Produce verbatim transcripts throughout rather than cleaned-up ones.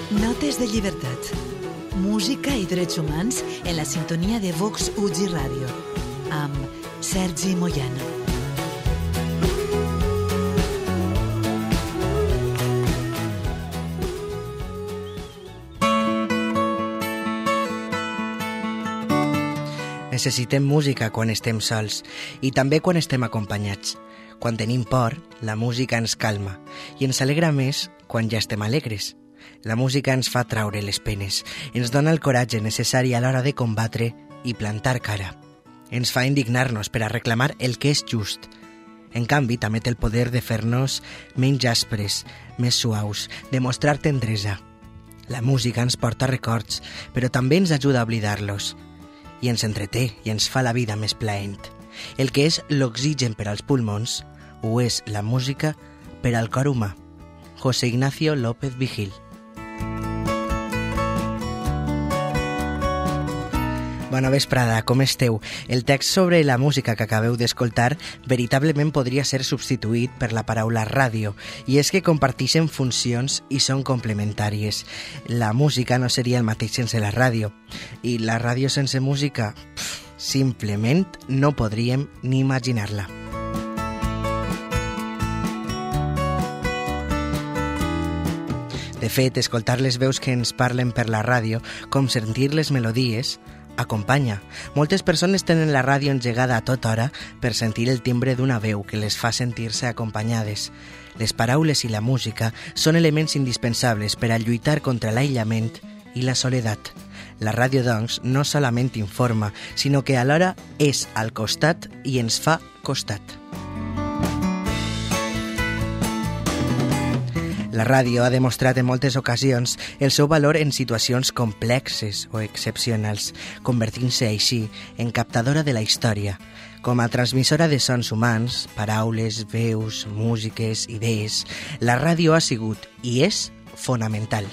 Notes de llibertat. Música i drets humans en la sintonia de Vox U G Ràdio amb Sergi Moyano. Necessitem música quan estem sols i també quan estem acompanyats. Quan tenim por, la música ens calma i ens alegra més quan ja estem alegres. La música ens fa traure les penes, ens dona el coratge necessari a l'hora de combatre i plantar cara. Ens fa indignar-nos per a reclamar el que és just. En canvi, també té el poder de fer-nos menys aspres, més suaus, de mostrar tendresa. La música ens porta records, però també ens ajuda a oblidar-los. I ens entreté i ens fa la vida més plaent. El que és l'oxigen per als pulmons ho és la música per al cor humà. José Ignacio López Vigil. Bona vesprada, com esteu? El text sobre la música que acabeu d'escoltar veritablement podria ser substituït per la paraula ràdio, i és que comparteixen funcions i són complementàries. La música no seria el mateix sense la ràdio, i la ràdio sense música, pff, simplement no podríem ni imaginar-la. De fet, escoltar les veus que ens parlen per la ràdio, com sentir les melodies, acompanya. Moltes persones tenen la ràdio engegada a tota hora per sentir el timbre d'una veu que les fa sentir-se acompanyades. Les paraules i la música són elements indispensables per a lluitar contra l'aïllament i la soledat. La ràdio, doncs, no solament informa, sinó que alhora és al costat i ens fa costat. La ràdio ha demostrat en moltes ocasions el seu valor en situacions complexes o excepcionals, convertint-se així en captadora de la història. Com a transmissora de sons humans, paraules, veus, músiques, idees, la ràdio ha sigut i és fonamental.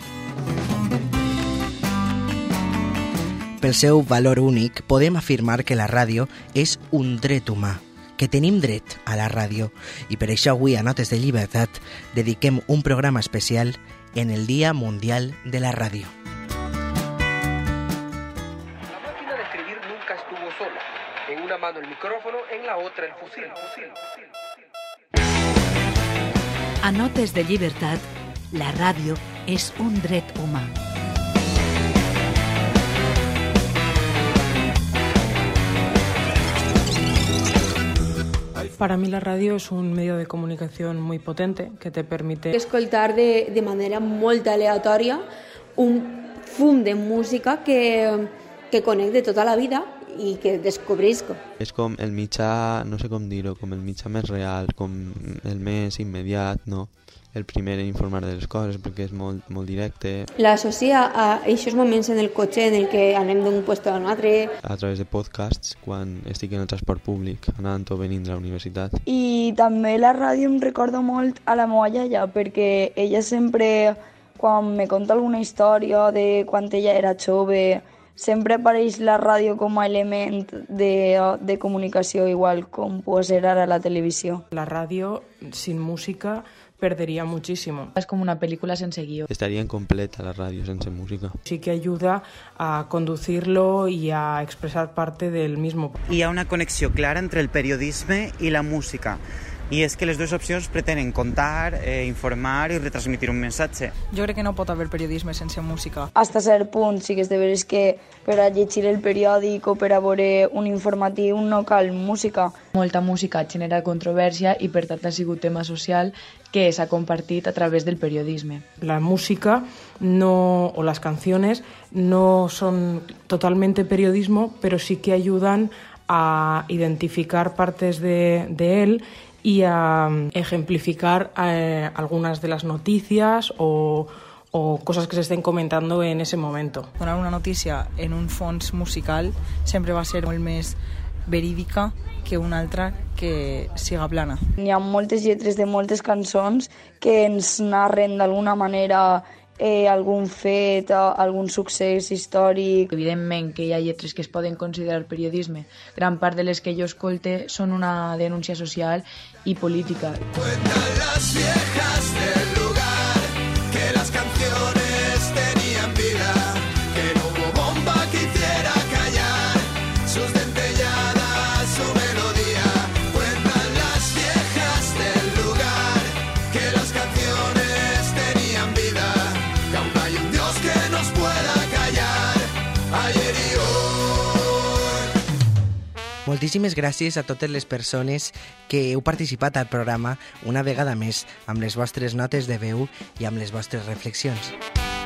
Pel seu valor únic, podem afirmar que la ràdio és un dret humà, que tenim dret a la ràdio, i per això avui a Notes de Llibertat dediquem un programa especial en el Dia Mundial de la Ràdio. La máquina de escribir nunca estuvo sola. En una mano el micrófono, en la otra el fusil. A Notes de Llibertat, la ràdio és un dret humà. Para mí la radio es un medio de comunicación muy potente que te permite escoltar de, de manera molt aleatòria un fum de música que, que conec de tota la vida i que descobrisco. És com el mitjà, no sé com dir-ho, com el mitjà més real, com el més immediat, no? El primer en informar de les coses, perquè és molt, molt directe. L'associa a aquests moments en el cotxe en el que anem d'un puesto a un altre. A través de podcasts, quan estic en el transport públic, anant o venint de la universitat. I també la ràdio em recorda molt a la meva iaia, perquè ella sempre, quan me conta alguna història de quan ella era jove, sempre apareix la ràdio com a element de, de comunicació, igual com pot ser ara la televisió. La radio sin música perdería muchísimo. Es como una película sense guió. Estaría incompleta la radio sense música. Sí que ayuda a conducirlo y a expresar parte del mismo. Hi ha una connexió clara entre el periodisme i la música. I és que les dues opcions pretenen contar, eh, informar i retransmitir un missatge. Jo crec que no pot haver periodisme sense música. Hasta cert punt, sí que és de veres que per a llegir el periòdic o per a veure un informatiu no cal música. Molta música genera controvèrsia i per tant ha sigut tema social que s'ha compartit a través del periodisme. La música no, o las canciones no son totalmente periodismo, pero sí que ayudan a identificar partes de, de él y a ejemplificar eh, algunas de las noticias o, o cosas que se estén comentando en ese momento. Donar una notícia en un fons musical sempre va ser molt més verídica que una altra que siga plana. Hi ha moltes lletres de moltes cançons que ens narren d'alguna manera eh, algun fet, algun succés històric. Evidentment que hi ha lletres que es poden considerar periodisme. Gran part de les que jo escolte són una denúncia social i política. Cuentan las viejas del lugar que las canciones de Moltíssimes gràcies a totes les persones que heu participat al programa una vegada més amb les vostres notes de veu i amb les vostres reflexions.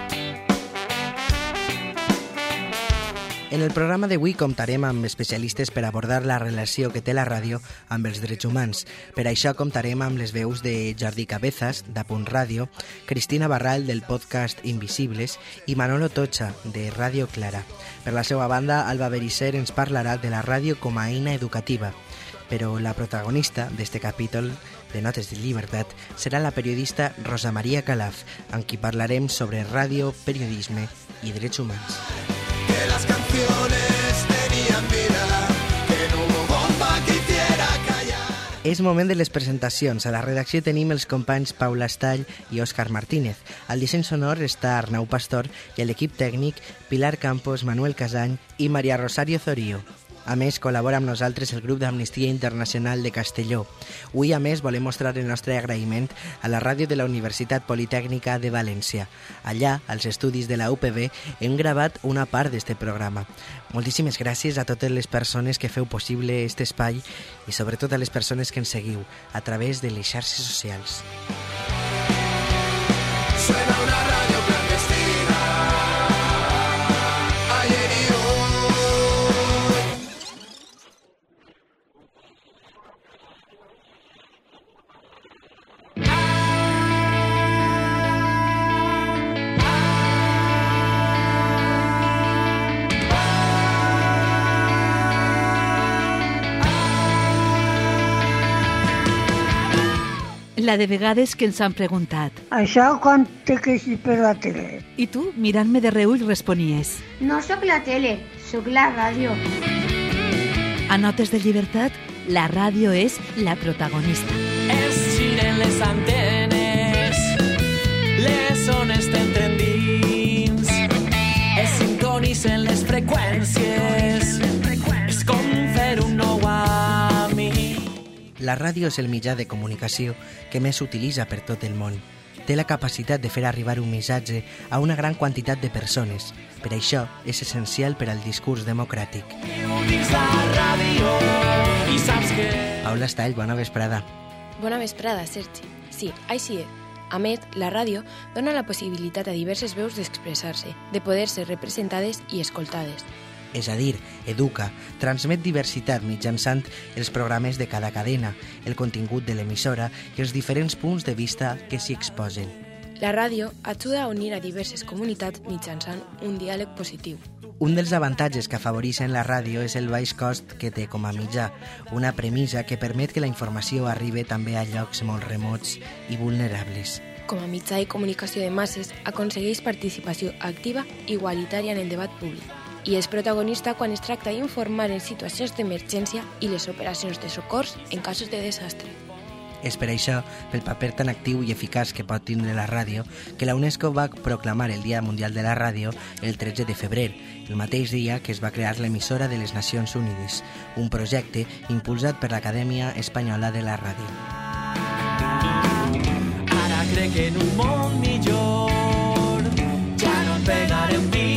En el programa d'avui comptarem amb especialistes per abordar la relació que té la ràdio amb els drets humans. Per això comptarem amb les veus de Jordi Cabezas, d'Apunt Ràdio, Cristina Barral, del podcast Invisibles, i Manolo Tocha, de Ràdio Clara. Per la seva banda, Alba Berisser ens parlarà de la ràdio com a eina educativa. Però la protagonista d'este capítol de Notes de Llibertat serà la periodista Rosa Maria Calaf, amb qui parlarem sobre ràdio, periodisme i drets humans. Que las canciones tenían vida, que no hubo bomba que hiciera callar. És moment de les presentacions. A la redacció tenim els companys Paula Estall i Òscar Martínez. Al disseny sonor està Arnau Pastor i a l'equip tècnic Pilar Campos, Manuel Casany i Maria Rosario Zorío. A més, col·labora amb nosaltres el grup d'Amnistia Internacional de Castelló. Avui, a més, volem mostrar el nostre agraïment a la ràdio de la Universitat Politècnica de València. Allà, als estudis de la U P B, hem gravat una part d'este programa. Moltíssimes gràcies a totes les persones que feu possible aquest espai i sobretot a les persones que ens seguiu a través de les xarxes socials. Suena una radio clandestina, ayer y hoy. La de vegades que ens han preguntat. Això quan te queixis per la tele? I tu, mirant-me de reull, responies. No sóc la tele, sóc la ràdio. A Notes de Llibertat, la ràdio és la protagonista. Es giren les antenes, les ones t'entren dins, es sintonitzen les freqüències, és com fer un nou amic. La ràdio és el mitjà de comunicació que més s'utilitza per tot el món. Té la capacitat de fer arribar un missatge a una gran quantitat de persones. Per això és essencial per al discurs democràtic. Paula Estall, bona vesprada. Bona vesprada, Sergi. Sí, així és. A més, la ràdio dona la possibilitat a diverses veus d'expressar-se, de poder ser representades i escoltades. És a dir, educa, transmet diversitat mitjançant els programes de cada cadena, el contingut de l'emissora i els diferents punts de vista que s'hi exposen. La ràdio ajuda a unir a diverses comunitats mitjançant un diàleg positiu. Un dels avantatges que afavoreixen la ràdio és el baix cost que té com a mitjà, una premissa que permet que la informació arribi també a llocs molt remots i vulnerables. Com a mitjà de comunicació de masses, aconsegueix participació activa i igualitària en el debat públic. I és protagonista quan es tracta d'informar en situacions d'emergència i les operacions de socors en casos de desastre. És per això, pel paper tan actiu i eficaç que pot tindre la ràdio, que la UNESCO va proclamar el Dia Mundial de la Ràdio el tretze de febrer, el mateix dia que es va crear l'emissora de les Nacions Unides, un projecte impulsat per l'Acadèmia Espanyola de la Ràdio. Ara crec que en un món millor ja no pegarem vi.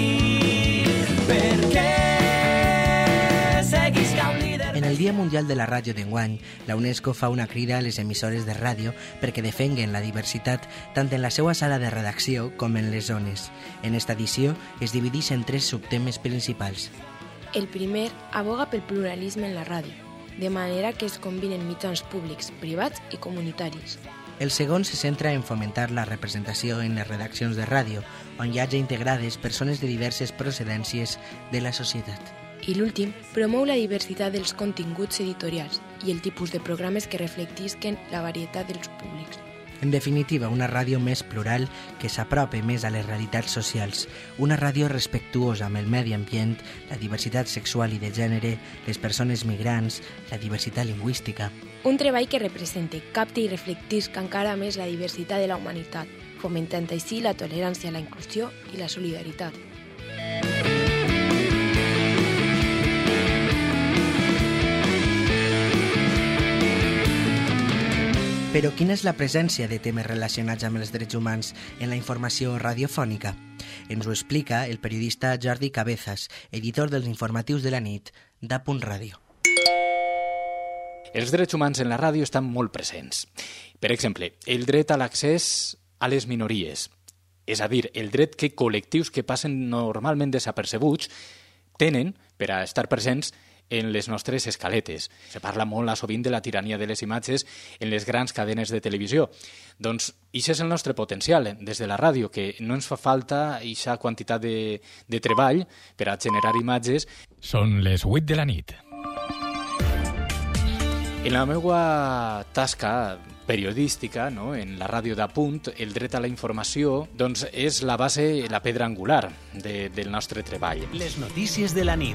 En el Dia Mundial de la Ràdio d'enguany, la UNESCO fa una crida a les emissores de ràdio perquè defenguen la diversitat tant en la seva sala de redacció com en les zones. En esta edició es divideix en tres subtemes principals. El primer aboga pel pluralisme en la ràdio, de manera que es combinen mitjans públics, privats i comunitaris. El segon se centra en fomentar la representació en les redaccions de ràdio, on hi hagi integrades persones de diverses procedències de la societat. I l'últim, promou la diversitat dels continguts editorials i el tipus de programes que reflectisquen la varietat dels públics. En definitiva, una ràdio més plural que s'apropi més a les realitats socials, una ràdio respectuosa amb el medi ambient, la diversitat sexual i de gènere, les persones migrants, la diversitat lingüística. Un treball que represente, capti i reflectisca encara més la diversitat de la humanitat, fomentant així la tolerància, la inclusió i la solidaritat. Però quina és la presència de temes relacionats amb els drets humans en la informació radiofònica? Ens ho explica el periodista Jordi Cabezas, editor dels informatius de la nit d'Apunt Ràdio. Els drets humans en la ràdio estan molt presents. Per exemple, el dret a l'accés a les minories, és a dir, el dret que col·lectius que passen normalment desapercebuts tenen per a estar presents en les nostres escaletes. Se parla molt sovint de la tirania de les imatges en les grans cadenes de televisió. Doncs això és el nostre potencial des de la ràdio, que no ens fa falta aquesta quantitat de, de treball per a generar imatges. Són les vuit de la nit. En la meva tasca periodística, no, en la ràdio d'Apunt, el dret a la informació doncs, és la base, la pedra angular de, del nostre treball. Les notícies de la nit.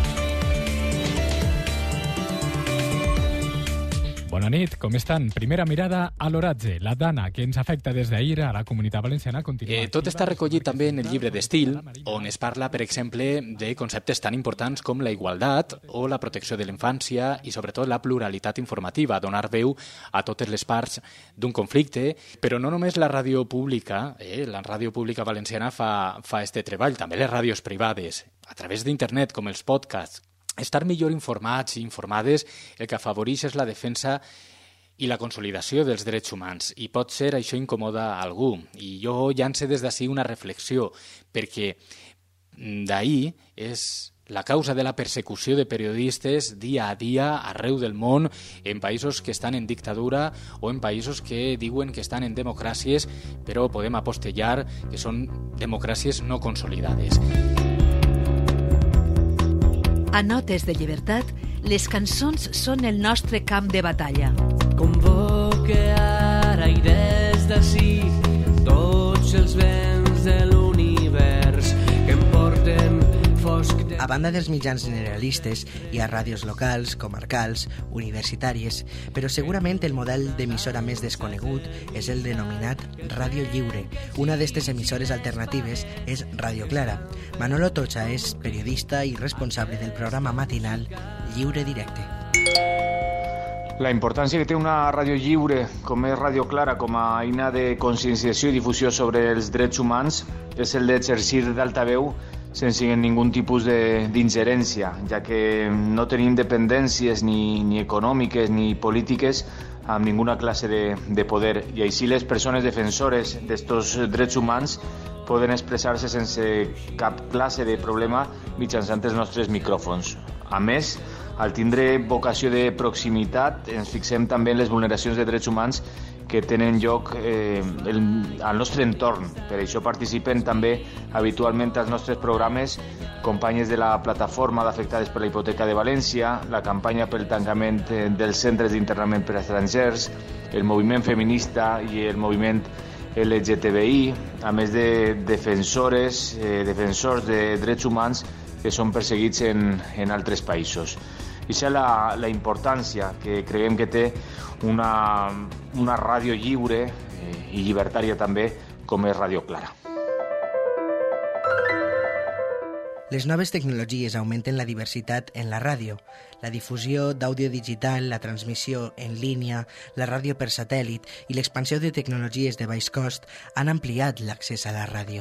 Bona nit, com estan? Primera mirada a l'oratge. La dana que ens afecta des d'ahir a la Comunitat Valenciana continua. Eh, tot està recollit també en el llibre d'estil, on es parla, per exemple, de conceptes tan importants com la igualtat o la protecció de la infància i, sobretot, la pluralitat informativa, donar veu a totes les parts d'un conflicte. Però no només la ràdio pública, eh, la ràdio pública valenciana fa, fa este treball, també les ràdios privades, a través d'internet, com els podcasts. Estar millor informats i informades el que afavoreix és la defensa i la consolidació dels drets humans. I pot ser això incomoda a algú. I jo llance des d'ací una reflexió, perquè d'ahir és la causa de la persecució de periodistes dia a dia arreu del món, en països que estan en dictadura o en països que diuen que estan en democràcies, però podem apostellar que són democràcies no consolidades. A Notes de Llibertat, les cançons són el nostre camp de batalla. Convoque ara i des d'ací tots els vents de l'univers que em porten fosc de... A banda dels mitjans generalistes, hi ha ràdios locals, comarcals, universitàries, però segurament el model d'emissora més desconegut és el denominat Ràdio Lliure. Una d'aquestes emissores alternatives és Ràdio Clara. Manolo Tocha és periodista i responsable del programa matinal Lliure Directe. La importància que té una ràdio lliure, com és Ràdio Clara, com a eina de conscienciació i difusió sobre els drets humans, és el d'exercir d'altaveu sense ningú tipus d'ingerència, ja que no tenim dependències ni, ni econòmiques ni polítiques amb ninguna classe de, de poder. I així les persones defensores d'estos drets humans poden expressar-se sense cap classe de problema mitjançant els nostres micròfons. A més, al tindre vocació de proximitat, ens fixem també en les vulneracions de drets humans que tenen lloc eh, el, al nostre entorn. Per això participen també habitualment als nostres programes companyes de la plataforma d'afectades per la hipoteca de València, la campanya pel tancament dels centres d'internament per a estrangers, el moviment feminista i el moviment L G T B I, a més de defensores, eh, defensors de drets humans que són perseguits en, en altres països. Això és la, la importància que creiem que té una, una ràdio lliure eh, i llibertària també, com és Ràdio Clara. Les noves tecnologies augmenten la diversitat en la ràdio. La difusió d'àudio digital, la transmissió en línia, la ràdio per satèl·lit i l'expansió de tecnologies de baix cost han ampliat l'accés a la ràdio.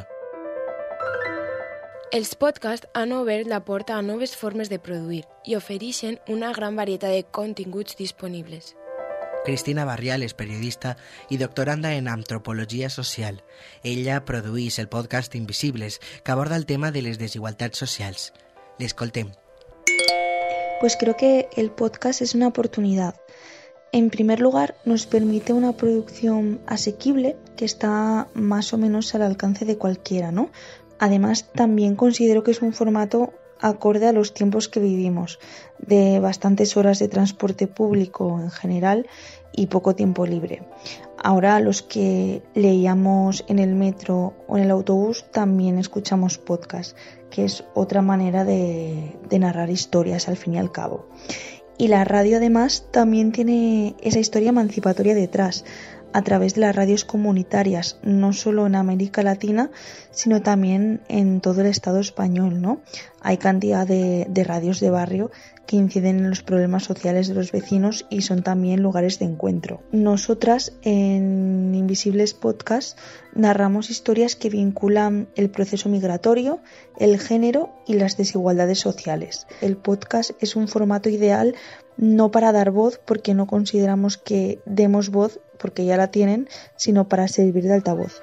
Els podcasts han obert la porta a noves formes de produir i ofereixen una gran varietat de continguts disponibles. Cristina Barrial és periodista i doctoranda en antropologia social. Ella produeix el podcast Invisibles, que aborda el tema de les desigualtats socials. L'escoltem. Pues creo que el podcast es una oportunidad. En primer lugar, nos permite una producción asequible que está más o menos al alcance de cualquiera, ¿no? Además, también considero que es un formato acorde a los tiempos que vivimos, de bastantes horas de transporte público en general y poco tiempo libre. Ahora los que leíamos en el metro o en el autobús también escuchamos podcast, que es otra manera de, de narrar historias al fin y al cabo. Y la radio además también tiene esa historia emancipatoria detrás. a través de las radios comunitarias, no solo en América Latina, sino también en todo el Estado español, ¿no? Hay cantidad de, de radios de barrio que inciden en los problemas sociales de los vecinos y son también lugares de encuentro. Nosotras en Invisibles Podcast narramos historias que vinculan el proceso migratorio, el género y las desigualdades sociales. El podcast es un formato ideal no para dar voz, porque no consideramos que demos voz porque ya la tienen, sino para servir de altavoz.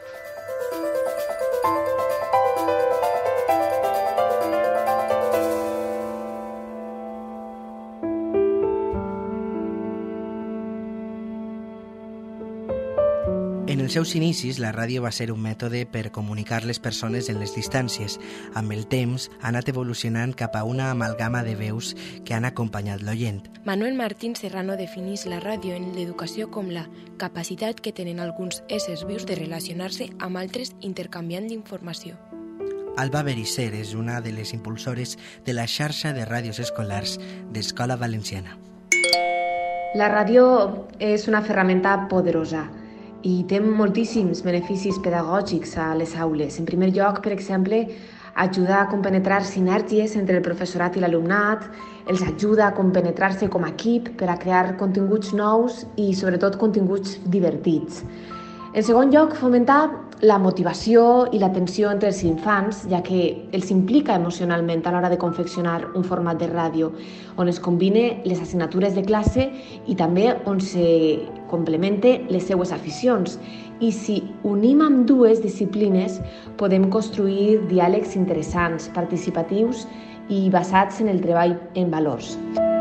En els seus inicis, la ràdio va ser un mètode per comunicar les persones en les distàncies. Amb el temps, ha anat evolucionant cap a una amalgama de veus que han acompanyat l'oient. Manuel Martín Serrano defineix la ràdio en l'educació com la capacitat que tenen alguns éssers vius de relacionar-se amb altres intercanviant informació. Alba Berisser és una de les impulsores de la xarxa de ràdios escolars d'Escola Valenciana. La ràdio és una ferramenta poderosa i té moltíssims beneficis pedagògics a les aules. En primer lloc, per exemple, ajuda a compenetrar sinergies entre el professorat i l'alumnat, els ajuda a compenetrar-se com a equip per a crear continguts nous i, sobretot, continguts divertits. En segon lloc, fomentar la motivació i l'atenció entre els infants, ja que els implica emocionalment a l'hora de confeccionar un format de ràdio, on es combine les assignatures de classe i també on se complemente les seues aficions. I si unim amb dues disciplines, podem construir diàlegs interessants, participatius i basats en el treball en valors.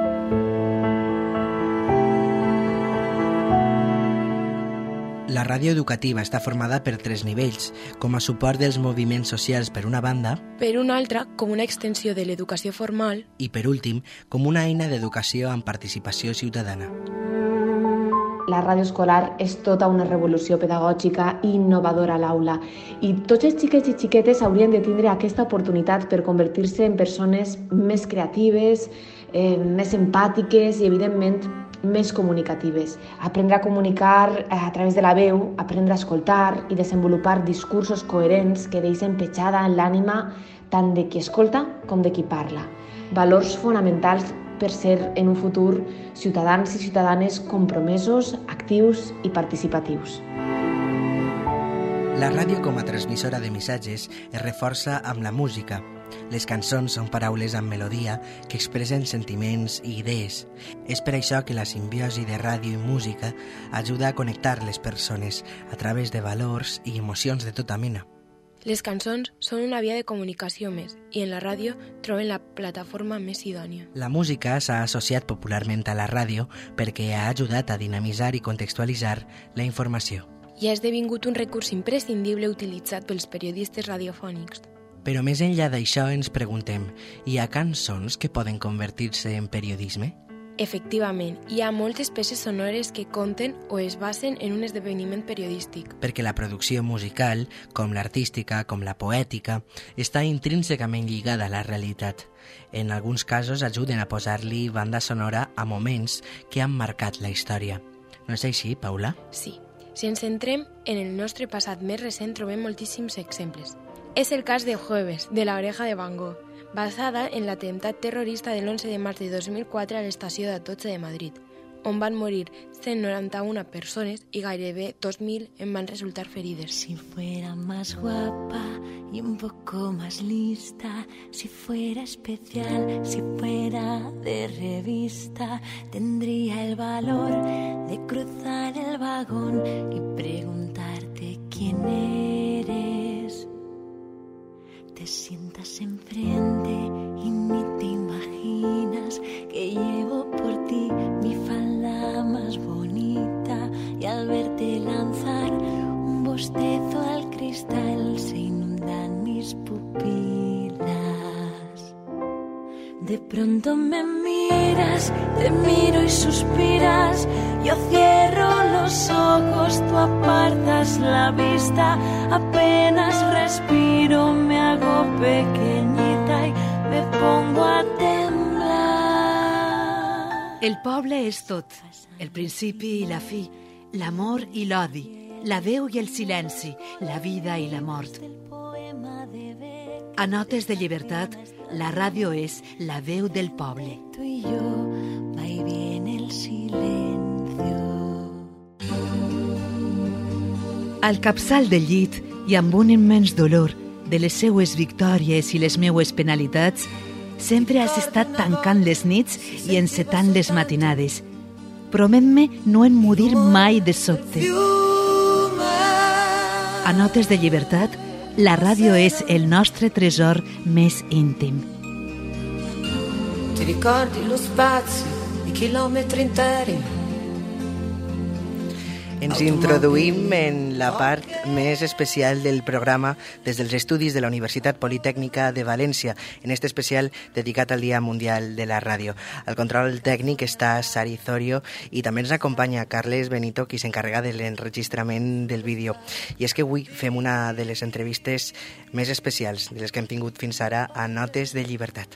La ràdio educativa està formada per tres nivells, com a suport dels moviments socials per una banda, per una altra, com una extensió de l'educació formal, i per últim, com una eina d'educació amb participació ciutadana. La ràdio escolar és tota una revolució pedagògica i innovadora a l'aula i tots els xiquets i xiquetes haurien de tindre aquesta oportunitat per convertir-se en persones més creatives, eh, més empàtiques i, evidentment, més comunicatives. Aprendre a comunicar a través de la veu, aprendre a escoltar i desenvolupar discursos coherents que deixen petjada en l'ànima tant de qui escolta com de qui parla. Valors fonamentals per ser en un futur ciutadans i ciutadanes compromesos, actius i participatius. La ràdio com a transmissora de missatges es reforça amb la música. Les cançons són paraules amb melodia que expressen sentiments i idees. És per això que la simbiosi de ràdio i música ajuda a connectar les persones a través de valors i emocions de tota mena. Les cançons són una via de comunicació més i en la ràdio troben la plataforma més idònia. La música s'ha associat popularment a la ràdio perquè ha ajudat a dinamitzar i contextualitzar la informació. I ha esdevingut un recurs imprescindible utilitzat pels periodistes radiofònics. Però més enllà d'això ens preguntem, hi ha cançons que poden convertir-se en periodisme? Efectivament, hi ha moltes peces sonores que conten o es basen en un esdeveniment periodístic. Perquè la producció musical, com l'artística, com la poètica, està intrínsecament lligada a la realitat. En alguns casos ajuden a posar-li banda sonora a moments que han marcat la història. No és així, Paula? Sí. Si ens centrem en el nostre passat més recent, trobem moltíssims exemples. És el cas de Jueves, de La Oreja de Van Gogh, basada en l'atemptat terrorista de l'onze de març de dos mil quatre a l'estació d'Atocha de Madrid, on van morir cent noranta-una persones i gairebé dos mil en van resultar ferides. Si fuera más guapa y un poco más lista, si fuera especial, si fuera de revista, tendría el valor de cruzar el vagón y preguntarte quién eres. Te sientas enfrente y ni te imaginas que llevo por ti mi falda más bonita y al verte lanzar un bostezo al cristal se inundan mis pupilas. De pronto me miras, te miro y suspiras, yo cierro los ojos, tú apartas la vista, apenas respiro, me hago pequeñita y me pongo a temblar. El poble és tot, el principi i la fi, l'amor i l'odi, la veu i el silenci, la vida i la mort. A Notes de Llibertat, la ràdio és la veu del poble. Tú y yo, va y viene el silencio. Al capçal del llit i amb un immens dolor de les seues victòries i les meues penalitats, sempre has estat tancant les nits i encetant les matinades. Promet-me no emmudir mai de sobte. A Notes de Llibertat, la ràdio és el nostre tresor més íntim. Ti ricordi lo spazio, i chilometri interi? Ens introduïm en la part més especial del programa des dels estudis de la Universitat Politècnica de València, en este especial dedicat al Dia Mundial de la Ràdio. Al control tècnic està Sari Zorio i també ens acompanya Carles Benito, qui s'encarrega de l'enregistrament del vídeo. I és que avui fem una de les entrevistes més especials de les que hem tingut fins ara a Notes de Llibertat.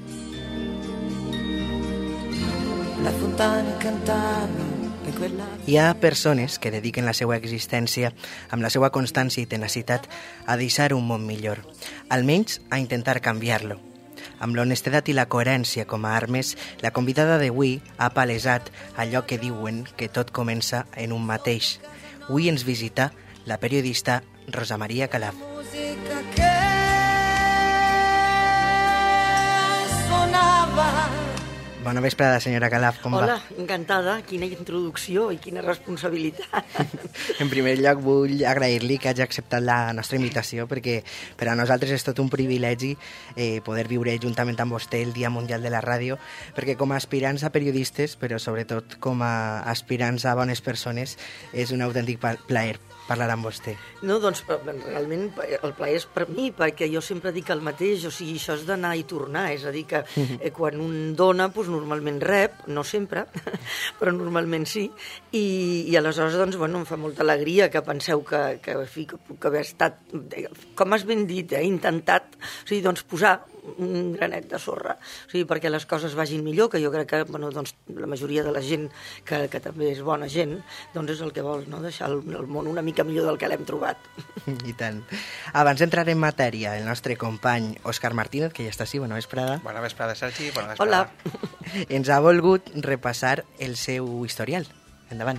La fontana cantava. Hi ha persones que dediquen la seva existència amb la seva constància i tenacitat a deixar un món millor, almenys a intentar canviar-lo. Amb l'honestedat i la coherència com a armes, la convidada d'avui ha palesat allò que diuen que tot comença en un mateix. Avui ens visita la periodista Rosa Maria Calaf. Música que sonava. Bona vesprada, senyora Calaf, com Hola, va? encantada. Quina introducció i quina responsabilitat. En primer lloc, vull agrair-li que hagi acceptat la nostra invitació, perquè per a nosaltres és tot un privilegi eh, poder viure juntament amb vostè el Dia Mundial de la Ràdio, perquè com a aspirants a periodistes, però sobretot com a aspirants a bones persones, és un autèntic plaer parlar amb vostè. No, doncs realment el plaer és per mi, perquè jo sempre dic el mateix, o sigui, això és d'anar i tornar, és a dir, que eh, quan un dona, doncs normalment rep, no sempre, però normalment sí, i, i aleshores, doncs, bueno, em fa molta alegria que penseu que, que, fi, que puc haver estat, com has ben dit, eh, intentat, o sigui, doncs, posar un granet de sorra, o sigui, perquè les coses vagin millor, que jo crec que bueno, doncs, la majoria de la gent que, que també és bona gent, doncs és el que vol, no? Deixar el, el món una mica millor del que l'hem trobat. I tant. Abans d'entrar en matèria, el nostre company Òscar Martínez, que ja està així, bona vesprada. Bona vesprada, Sergi, bona vesprada. Hola. Ens ha volgut repassar el seu historial. Endavant.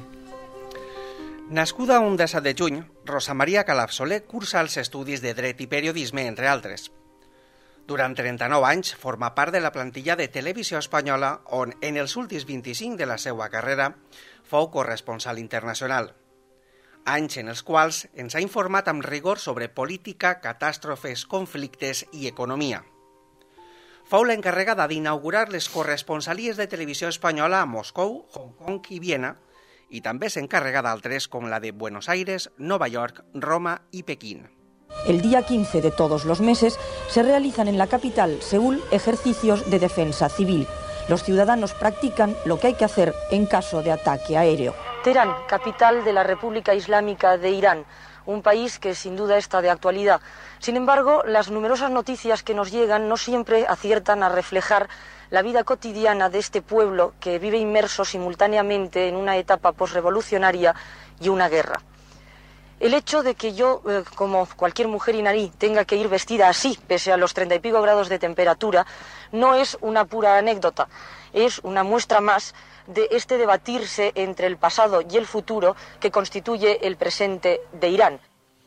Nascuda un disset de juny, Rosa Maria Calaf Soler cursa els estudis de Dret i Periodisme, entre altres. Durant trenta-nou anys forma part de la plantilla de Televisió Espanyola, on en els últims vint-i-cinc de la seva carrera fou corresponsal internacional. Anys en els quals ens ha informat amb rigor sobre política, catàstrofes, conflictes i economia. Fou l'encarregada d'inaugurar les corresponsalies de Televisió Espanyola a Moscou, Hong Kong i Viena, i també s'encarrega d'altres com la de Buenos Aires, Nova York, Roma i Pekín. El día quince de todos los meses se realizan en la capital, Seúl, ejercicios de defensa civil. Los ciudadanos practican lo que hay que hacer en caso de ataque aéreo. Teherán, capital de la República Islámica de Irán, un país que sin duda está de actualidad. Sin embargo, las numerosas noticias que nos llegan no siempre aciertan a reflejar la vida cotidiana de este pueblo que vive inmerso simultáneamente en una etapa posrevolucionaria y una guerra. El hecho de que yo, eh, como cualquier mujer iraní, tenga que ir vestida así, pese a los treinta y pico grados de temperatura, no es una pura anécdota, es una muestra más de este debatirse entre el pasado y el futuro que constituye el presente de Irán.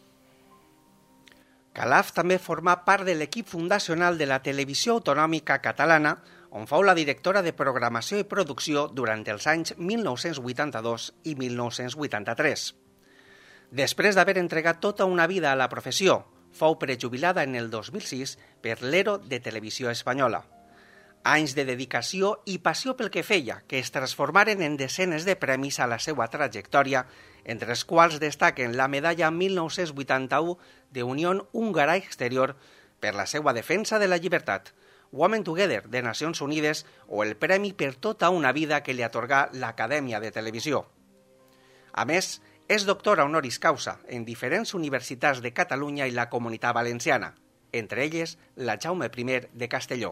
Calaf també forma part de l'equip fundacional de la Televisió Autonòmica Catalana, on fou la directora de programació i producció durant els anys mil nou-cents vuitanta-dos i mil nou-cents vuitanta-tres. Després d'haver entregat tota una vida a la professió, fou prejubilada en el dos mil sis per l'Ero de Televisió Espanyola. Anys de dedicació i passió pel que feia, que es transformaren en desenes de premis a la seva trajectòria, entre els quals destaquen la medalla mil nou-cents vuitanta-u de Unió Húngara Exterior per la seva defensa de la llibertat, Women Together de Nacions Unides o el premi per tota una vida que li atorgà l'Acadèmia de Televisió. A més, és doctora honoris causa en diferents universitats de Catalunya i la Comunitat Valenciana, entre elles la Jaume I de Castelló.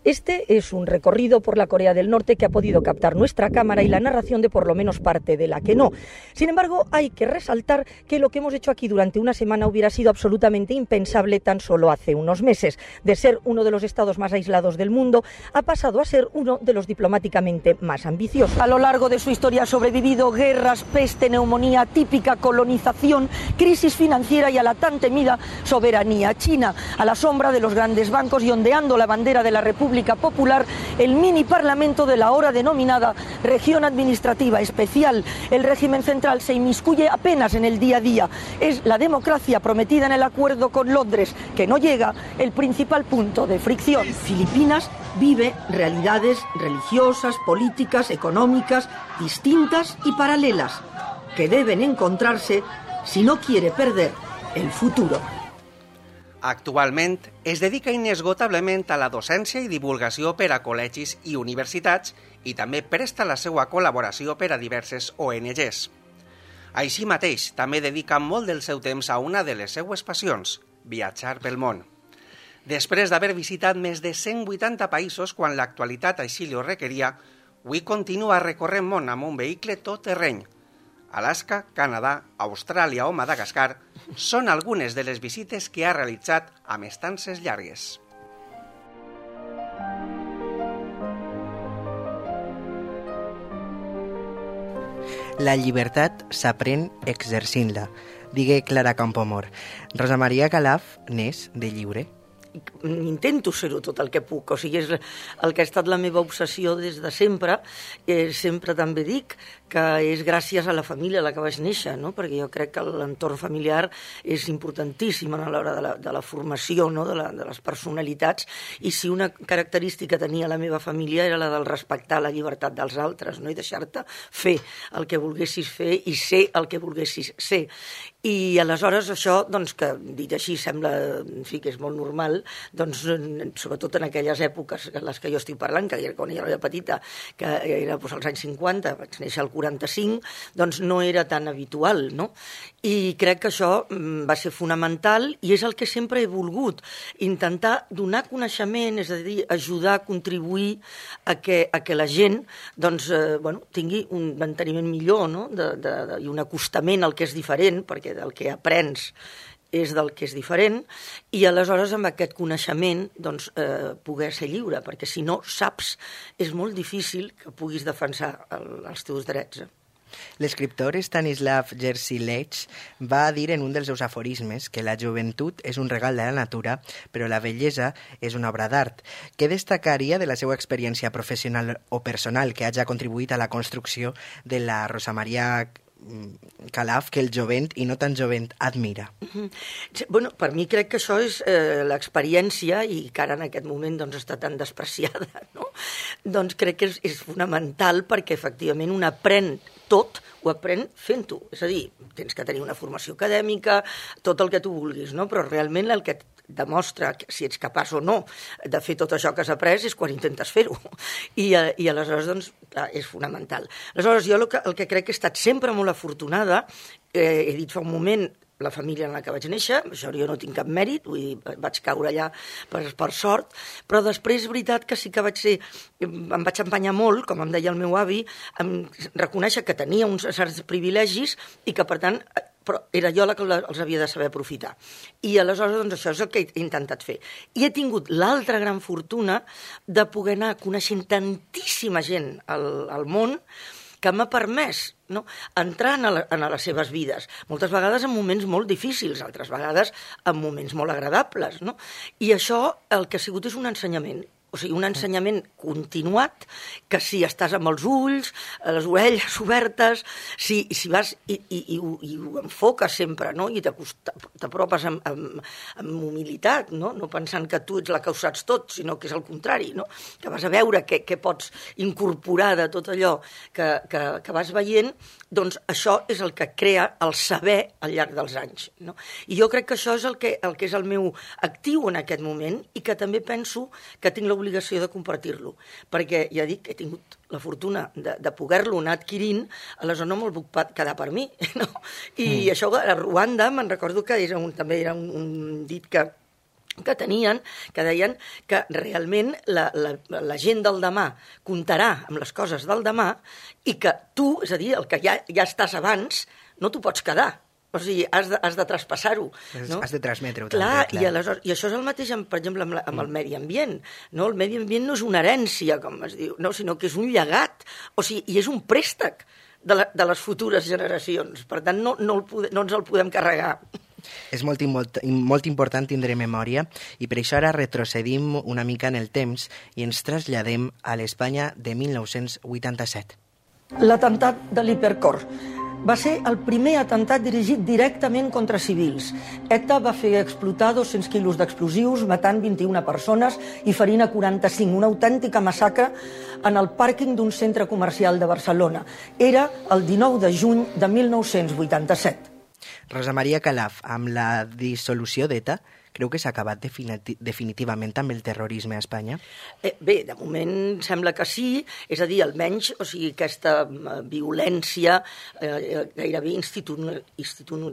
Este es un recorrido por la Corea del Norte que ha podido captar nuestra cámara y la narración de por lo menos parte de la que no. Sin embargo, hay que resaltar que lo que hemos hecho aquí durante una semana hubiera sido absolutamente impensable tan solo hace unos meses. De ser uno de los estados más aislados del mundo, ha pasado a ser uno de los diplomáticamente más ambiciosos. A lo largo de su historia ha sobrevivido guerras, peste, neumonía, típica colonización, crisis financiera y a la tan temida soberanía china. A la sombra de los grandes bancos y ondeando la bandera de la República Popular, el mini parlamento de la ahora denominada región administrativa especial. El régimen central se inmiscuye apenas en el día a día. Es la democracia prometida en el acuerdo con Londres, que no llega, el principal punto de fricción. Filipinas vive realidades religiosas, políticas, económicas, distintas y paralelas, que deben encontrarse si no quiere perder el futuro. Actualment es dedica inesgotablement a la docència i divulgació per a col·legis i universitats i també presta la seva col·laboració per a diverses O N Ges. Així mateix, també dedica molt del seu temps a una de les seues passions, viatjar pel món. Després d'haver visitat més de cent vuitanta països quan l'actualitat així li ho requeria, avui continua recorrent món amb un vehicle tot terreny. Alaska, Canadà, Austràlia o Madagascar són algunes de les visites que ha realitzat amb estances llargues. La llibertat s'aprèn exercint-la, digué Clara Campoamor. Rosa Maria Calaf n'és de lliure. Intento ser-ho tot el que puc, o sigui, és el que ha estat la meva obsessió des de sempre. Eh, sempre també dic que és gràcies a la família a la que vaig néixer, no? Perquè jo crec que l'entorn familiar és importantíssim a l'hora de, la, de la formació, no? de, la, de les personalitats, i si una característica tenia la meva família era la del respectar la llibertat dels altres, no? I deixar-te fer el que volguessis fer i ser el que volguessis ser. I aleshores això, doncs, que dit així sembla, en fi, que és molt normal, doncs, sobretot en aquelles èpoques en les que jo estic parlant, que quan jo era petita, que era doncs, als anys cinquanta, vaig néixer al quaranta-cinc, doncs no era tan habitual, no? I crec que això va ser fonamental i és el que sempre he volgut, intentar donar coneixement, és a dir, ajudar, contribuir a que, a que la gent doncs, eh, bueno, tingui un manteniment millor, no? de, de, de, i un acostament al que és diferent, perquè del que aprens és del que és diferent, i aleshores amb aquest coneixement doncs, eh, poder ser lliure, perquè si no saps és molt difícil que puguis defensar el, els teus drets. L'escriptor Stanislav Jerzy Lech va dir en un dels seus aforismes que la joventut és un regal de la natura, però la vellesa és una obra d'art. Què destacaria de la seva experiència professional o personal que hagi contribuït a la construcció de la Rosa Maria Calaf que el jovent i no tan jovent admira? Uh-huh. Bueno, per mi crec que això és eh, l'experiència, i que ara en aquest moment doncs, està tan despreciada, no? Doncs crec que és, és fonamental perquè efectivament un aprèn tot, ho aprèn fent-ho. És a dir, tens que tenir una formació acadèmica, tot el que tu vulguis, no? Però realment el que demostra si ets capaç o no de fer tot això que has après és quan intentes fer-ho. I, i aleshores, doncs, clar, és fonamental. Aleshores, jo el que, el que crec que he estat sempre molt afortunada, eh, he dit fa un moment, la família en la que vaig néixer, això jo no tinc cap mèrit, vull dir, vaig caure allà per, per sort, però després és veritat que sí que vaig ser, em vaig empenyar molt, com em deia el meu avi, em reconèixer que tenia uns certs privilegis i que, per tant, però era jo la que els havia de saber aprofitar. I aleshores, doncs, això és el que he intentat fer. I he tingut l'altra gran fortuna de poder anar coneixent tantíssima gent al, al món que m'ha permès, no?, entrar en, la, en les seves vides. Moltes vegades en moments molt difícils, altres vegades en moments molt agradables, no? I això el que ha sigut és un ensenyament. O sigui, un ensenyament continuat que si estàs amb els ulls, les orelles obertes, si, si vas i, i, i, ho, i ho enfoques sempre, no? I t'apropes amb, amb, amb humilitat, no? No pensant que tu ets la que ho saps tot, sinó que és el contrari, no? Que vas a veure què, què pots incorporar de tot allò que, que, que vas veient, doncs això és el que crea el saber al llarg dels anys, no? I jo crec que això és el que, el que és el meu actiu en aquest moment i que també penso que tinc l'obligació obligació de compartir-lo, perquè ja dic que he tingut la fortuna de, de poder-lo anar adquirint, aleshores no me'l puc quedar per mi, no? I mm. això a Ruanda me'n recordo que era un, també era un, un dit que que tenien, que deien que realment la, la, la gent del demà comptarà amb les coses del demà i que tu, és a dir, el que ja, ja estàs abans, no t'ho pots quedar. O sigui, has de, has de traspassar-ho. No? Has de transmetre-ho clar, també. Clar, i, aleshores, i això és el mateix, amb, per exemple, amb, la, amb el medi ambient. No? El medi ambient no és una herència, com es diu, no? Sinó que és un llegat. O sigui, i és un préstec de, la, de les futures generacions. Per tant, no, no, el pode, no ens el podem carregar. És molt, molt, molt important tindre memòria i per això ara retrocedim una mica en el temps i ens traslladem a l'Espanya de mil nou-cents vuitanta-set. L'atemptat de l'Hipercor va ser el primer atemptat dirigit directament contra civils. ETA va fer explotar dos-cents quilos d'explosius, matant vint-i-una persones i ferint a quaranta-cinc, una autèntica massacre en el pàrquing d'un centre comercial de Barcelona. Era el dinou de juny de mil nou-cents vuitanta-set. Rosa Maria Calaf, amb la dissolució d'ETA, creu que s'ha acabat definiti definitivament amb el terrorisme a Espanya? Eh, bé, de moment sembla que sí, és a dir, almenys o sigui, aquesta violència eh, gairebé institu institu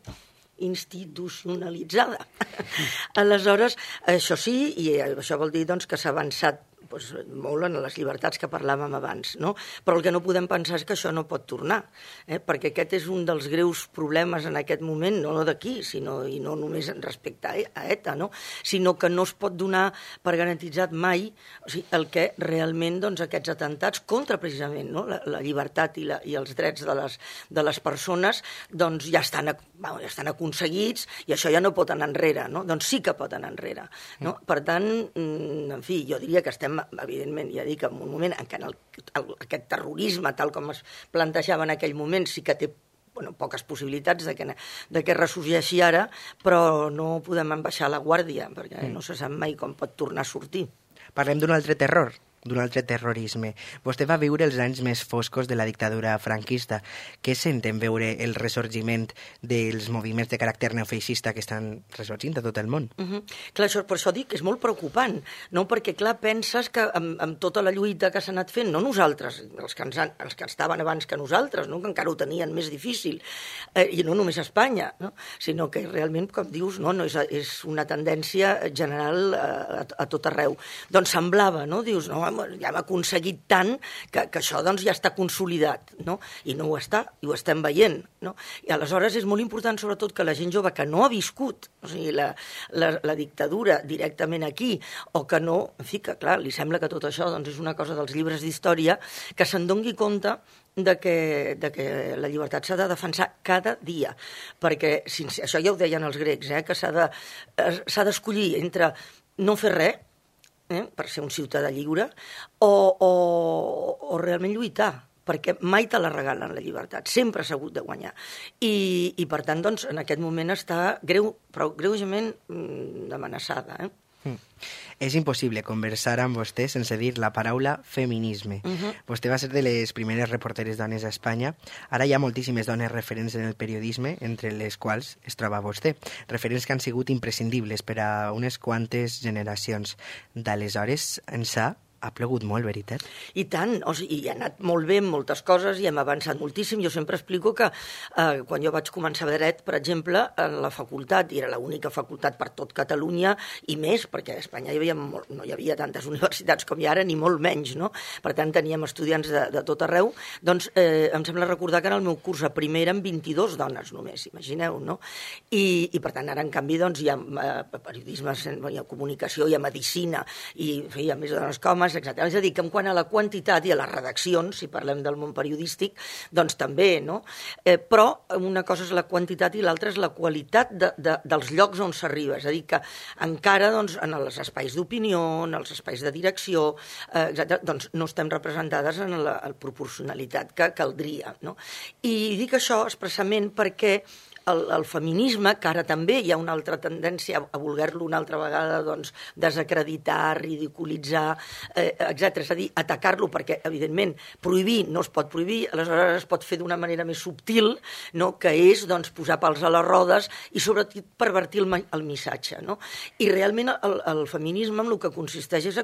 institucionalitzada. Aleshores, això sí, i això vol dir doncs, que s'ha avançat doncs, molt en les llibertats que parlàvem abans, no? Però el que no podem pensar és que això no pot tornar, eh? Perquè aquest és un dels greus problemes en aquest moment, no d'aquí, sinó i no només respecte a ETA, no? Sinó que no es pot donar per garantitzat mai o sigui, el que realment doncs, aquests atentats contra precisament no? la, la llibertat i, la, i els drets de les, de les persones doncs, ja, estan, bueno, ja estan aconseguits i això ja no pot anar enrere, no? Doncs sí que pot anar enrere, no? Per tant, en fi, jo diria que estem evidentment, ja dic, en un moment en què el, el, aquest terrorisme, tal com es plantejava en aquell moment, sí que té bueno, poques possibilitats de que, de que ressorgeixi ara, però no podem baixar la guàrdia, perquè mm. no se sap mai com pot tornar a sortir. Parlem d'un altre terror, d'un altre terrorisme. Vostè va viure els anys més foscos de la dictadura franquista. Què sent en veure el ressorgiment dels moviments de caràcter neofeixista que estan ressorgint a tot el món? Uh -huh. Clar, això, per això dic que és molt preocupant, no? Perquè, clar, penses que amb, amb tota la lluita que s'ha anat fent, no nosaltres, els que, ens han, els que estaven abans que nosaltres, no? Que encara ho tenien més difícil, eh, i no només a Espanya, no? Sinó que realment, com dius, no, no és, és una tendència general a, a, a tot arreu. Doncs semblava, no? Dius, no, ja hem aconseguit tant que, que això doncs, ja està consolidat, no? I no ho està, i ho estem veient, no? I aleshores és molt important, sobretot, que la gent jove que no ha viscut o sigui, la, la, la dictadura directament aquí, o que no, en fi, que clar, li sembla que tot això doncs, és una cosa dels llibres d'història, que se'n doni compte de que, de que la llibertat s'ha de defensar cada dia, perquè si, això ja ho deien els grecs, eh, que s'ha de, s'ha d'escollir entre no fer res, Eh, per ser un ciutadà lliure, o, o, o realment lluitar, perquè mai te la regalen la llibertat, sempre s'ha hagut de guanyar. I, i per tant, doncs, en aquest moment està greu, però greujament mm, amenaçada. Eh? Mm. És impossible conversar amb vostè sense dir la paraula feminisme. Uh -huh. Vostè va ser de les primeres reporteres dones a Espanya. Ara hi ha moltíssimes dones referents en el periodisme, entre les quals es troba vostè. Referents que han sigut imprescindibles per a unes quantes generacions. D'aleshores, ençà, ha plogut molt, veritat? I tant, o sigui, i ha anat molt bé en moltes coses i hem avançat moltíssim. Jo sempre explico que eh, quan jo vaig començar a dret, per exemple, en la facultat, i era l'única facultat per tot Catalunya, i més, perquè a Espanya hi havia molt, no hi havia tantes universitats com hi ha ara, ni molt menys, no? Per tant, teníem estudiants de, de tot arreu. Doncs eh, em sembla recordar que en el meu curs a primer eren vint-i-dues dones només, imagineu, no? I, i per tant, ara, en canvi, doncs, hi ha eh, periodisme, hi ha comunicació, hi ha medicina, i en fi, hi ha més dones que homes, etcètera. És a dir, que en quant a la quantitat i a les redaccions, si parlem del món periodístic, doncs també, no? Eh, però una cosa és la quantitat i l'altra és la qualitat de, de, dels llocs on s'arriba. És a dir, que encara doncs, en els espais d'opinió, en els espais de direcció, eh, etcètera, doncs no estem representades en la, la proporcionalitat que caldria, no? I dic això expressament perquè El, el feminisme, que ara també hi ha una altra tendència a voler-lo una altra vegada doncs, desacreditar, ridiculitzar, eh, etcètera. És a dir, atacar-lo, perquè, evidentment, prohibir no es pot prohibir, aleshores es pot fer d'una manera més subtil, no? Que és doncs, posar pals a les rodes i, sobretot, pervertir el, el missatge. No? I realment el, el feminisme en el que consisteix és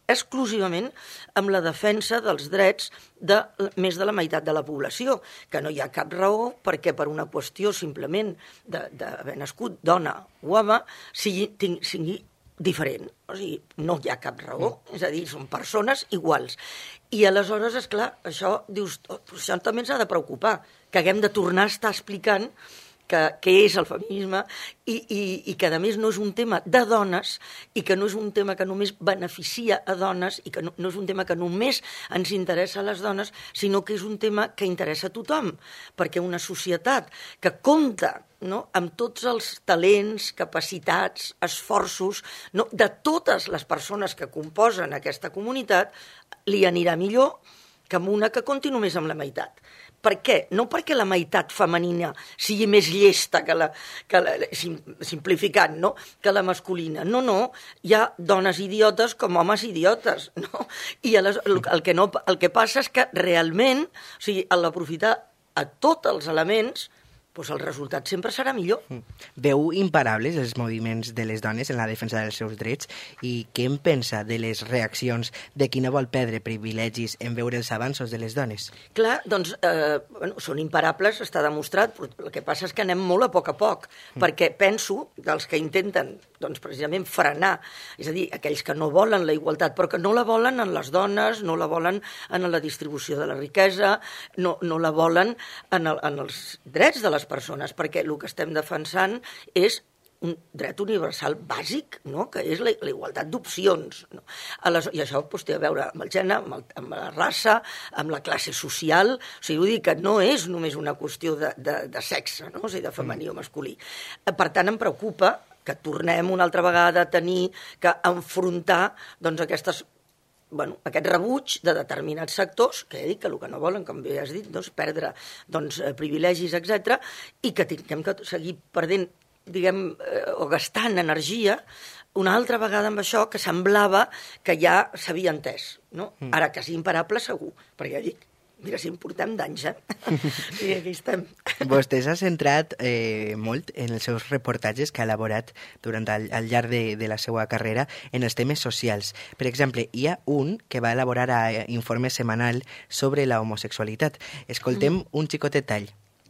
exclusivament amb la defensa dels drets de més de la meitat de la població, que no hi ha cap raó perquè per una qüestió simplement d'haver nascut dona o home sigui, sigui diferent. O sigui, no hi ha cap raó, és a dir, són persones iguals. I aleshores, esclar, això, dius, oh, això també ens ha de preocupar, que haguem de tornar a estar explicant que, què és el feminisme i, i, i que, a més, no és un tema de dones i que no és un tema que només beneficia a dones i que no, no és un tema que només ens interessa a les dones, sinó que és un tema que interessa a tothom, perquè una societat que compta, no, amb tots els talents, capacitats, esforços, no, de totes les persones que composen aquesta comunitat, li anirà millor que amb una que compti només amb la meitat. Per què? No perquè la meitat femenina sigui més llesta que la, que la simplificant, no? Que la masculina. No, no, hi ha dones idiotes com homes idiotes, no? I el, el, que no, el que passa és que realment, o sigui, a l'aprofitar a tots els elements, doncs el resultat sempre serà millor. Veu imparables els moviments de les dones en la defensa dels seus drets i què en pensa de les reaccions de qui no vol perdre privilegis en veure els avanços de les dones? Clar, doncs, eh, bueno, són imparables, està demostrat, però el que passa és que anem molt a poc a poc, mm. perquè penso dels que intenten, doncs, precisament frenar, és a dir, aquells que no volen la igualtat, però que no la volen en les dones, no la volen en la distribució de la riquesa, no, no la volen en, el, en els drets de les persones, perquè el que estem defensant és un dret universal bàsic, no? Que és la, la igualtat d'opcions. No? I això doncs, té a veure amb el gènere, amb, el, amb la raça, amb la classe social. O sigui, vull dir que no és només una qüestió de, de, de sexe, no? O sigui, de femení o masculí. Per tant, em preocupa que tornem una altra vegada a tenir que enfrontar doncs, aquestes Bueno, aquest rebuig de determinats sectors, que he dit que el que no volen, com bé has dit, doncs, perdre doncs, privilegis, etcètera, i que tinguem que seguir perdent, diguem, eh, o gastant energia una altra vegada amb això que semblava que ja s'havia entès. No? Mm. Ara que és imparable, segur, perquè ja dic, mira si en portem d'anys, eh? I aquí estem. Vostè s'ha centrat eh, molt en els seus reportatges que ha elaborat durant el, al llarg de, de la seva carrera en els temes socials. Per exemple, hi ha un que va elaborar a informe semanal sobre la homosexualitat. Escoltem mm. un xicotet tall.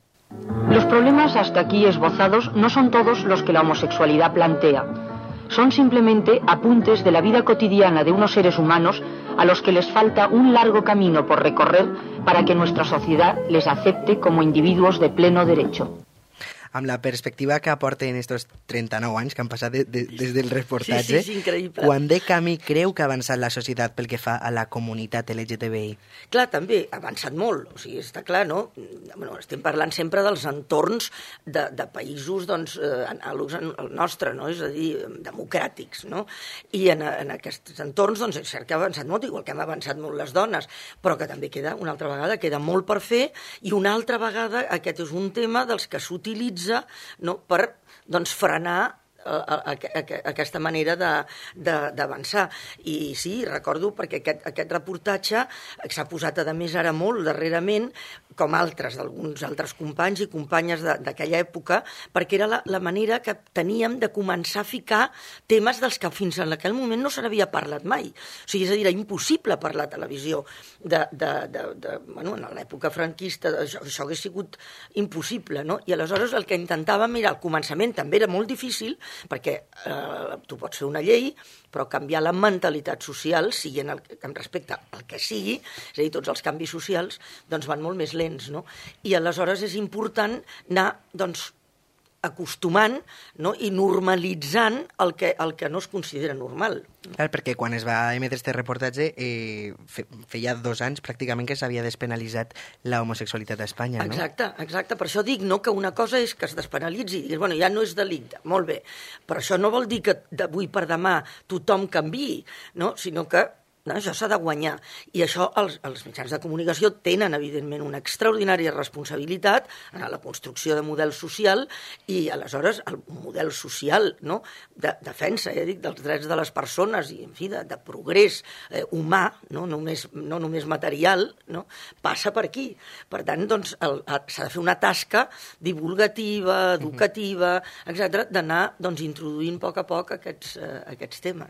Los problemas hasta aquí esbozados no son todos los que la homosexualidad plantea. Son simplemente apuntes de la vida cotidiana de unos seres humanos a los que les falta un largo camino por recorrer para que nuestra sociedad les acepte como individuos de pleno derecho. Amb la perspectiva que aporten estos trenta-nou anys que han passat de, de, des del reportatge, sí, sí, sí, increïble. Quant de camí creu que ha avançat la societat pel que fa a la comunitat L G T B I? Clar, també ha avançat molt, o sigui, està clar, no? Bueno, estem parlant sempre dels entorns de, de països, doncs, eh, anàlogs al nostre, no? És a dir, democràtics, no? I en, en aquests entorns, doncs, és cert que ha avançat molt, igual que han avançat molt les dones, però que també queda, una altra vegada, queda molt per fer, i una altra vegada aquest és un tema dels que s'utilitza no, per doncs, frenar a, a, a, a aquesta manera d'avançar. I sí, recordo, perquè aquest, aquest reportatge s'ha posat, a més, ara molt darrerament, com altres, d'alguns altres companys i companyes d'aquella època, perquè era la, la manera que teníem de començar a ficar temes dels que fins en aquell moment no se n'havia parlat mai. O sigui, és a dir, era impossible per la televisió. De, de, de, de, bueno, en l'època franquista això, això hagués sigut impossible, no? I aleshores el que intentàvem era, al començament també era molt difícil, perquè eh, tu pots fer una llei, però canviar la mentalitat social, sigui en, el, en respecte al que sigui, és a dir, tots els canvis socials, doncs van molt més lents, no? I aleshores és important anar, doncs, acostumant, no? I normalitzant el que, el que no es considera normal. Clar, perquè quan es va emetre este reportatge eh, fe, feia dos anys pràcticament que s'havia despenalitzat la homosexualitat a Espanya, no? Exacte, exacte. Per això dic, no?, que una cosa és que es despenalitzi i diguis, bueno, ja no és delicte, molt bé, però això no vol dir que d'avui per demà tothom canviï, no?, sinó que no, això s'ha de guanyar. I això els, els mitjans de comunicació tenen, evidentment, una extraordinària responsabilitat en la construcció de model social i, aleshores, el model social, no?, de defensa, ja dic, dels drets de les persones i, en fi, de, de progrés eh, humà, no només, no només material, no?, passa per aquí. Per tant, doncs, s'ha de fer una tasca divulgativa, educativa, etcètera, d'anar, doncs, introduint a poc a poc aquests, eh, aquests temes.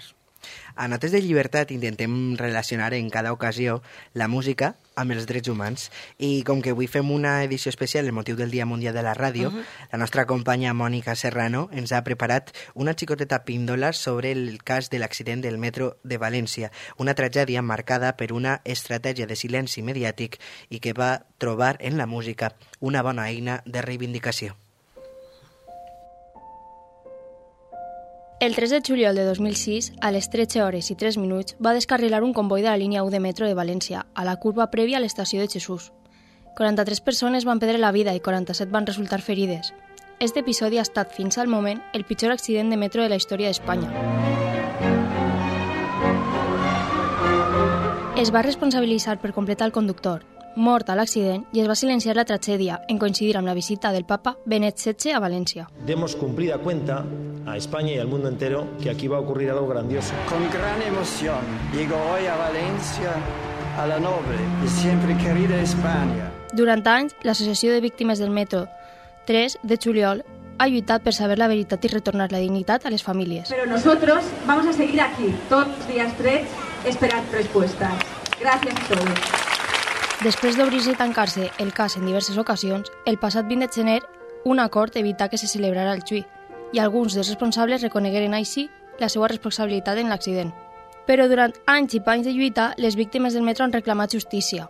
A Notes de Llibertat intentem relacionar en cada ocasió la música amb els drets humans i com que avui fem una edició especial en motiu del Dia Mundial de la Ràdio, uh-huh. la nostra companya Mònica Serrano ens ha preparat una xicoteta píndola sobre el cas de l'accident del metro de València, una tragèdia marcada per una estratègia de silenci mediàtic i que va trobar en la música una bona eina de reivindicació. El tres de juliol de dos mil sis, a les tretze hores i tres minuts, va descarrilar un comboi de la línia u de metro de València, a la curva prèvia a l'estació de Jesús. quaranta-tres persones van perdre la vida i quaranta-set van resultar ferides. Este episodi ha estat, fins al moment, el pitjor accident de metro de la història d'Espanya. Es va responsabilitzar per completar el conductor, mort a l'accident, i es va silenciar la tragèdia en coincidir amb la visita del Papa Benet setze a València. Demos cumplida cuenta a España y al mundo entero que aquí va a ocurrir algo grandioso. Con gran emoción llego hoy a Valencia, a la noble y siempre querida España. Durant anys, l'Associació de Víctimes del Metro tres de juliol ha lluitat per saber la veritat i retornar la dignitat a les famílies. Pero nosotros vamos a seguir aquí, todos los días tres, esperando respuestas. Gracias a todos. Després d'obrir-se i tancar-se el cas en diverses ocasions, el passat vint de gener un acord evità que se celebrara el juí i alguns dels responsables reconegueren així la seva responsabilitat en l'accident. Però durant anys i panys de lluita, les víctimes del metro han reclamat justícia.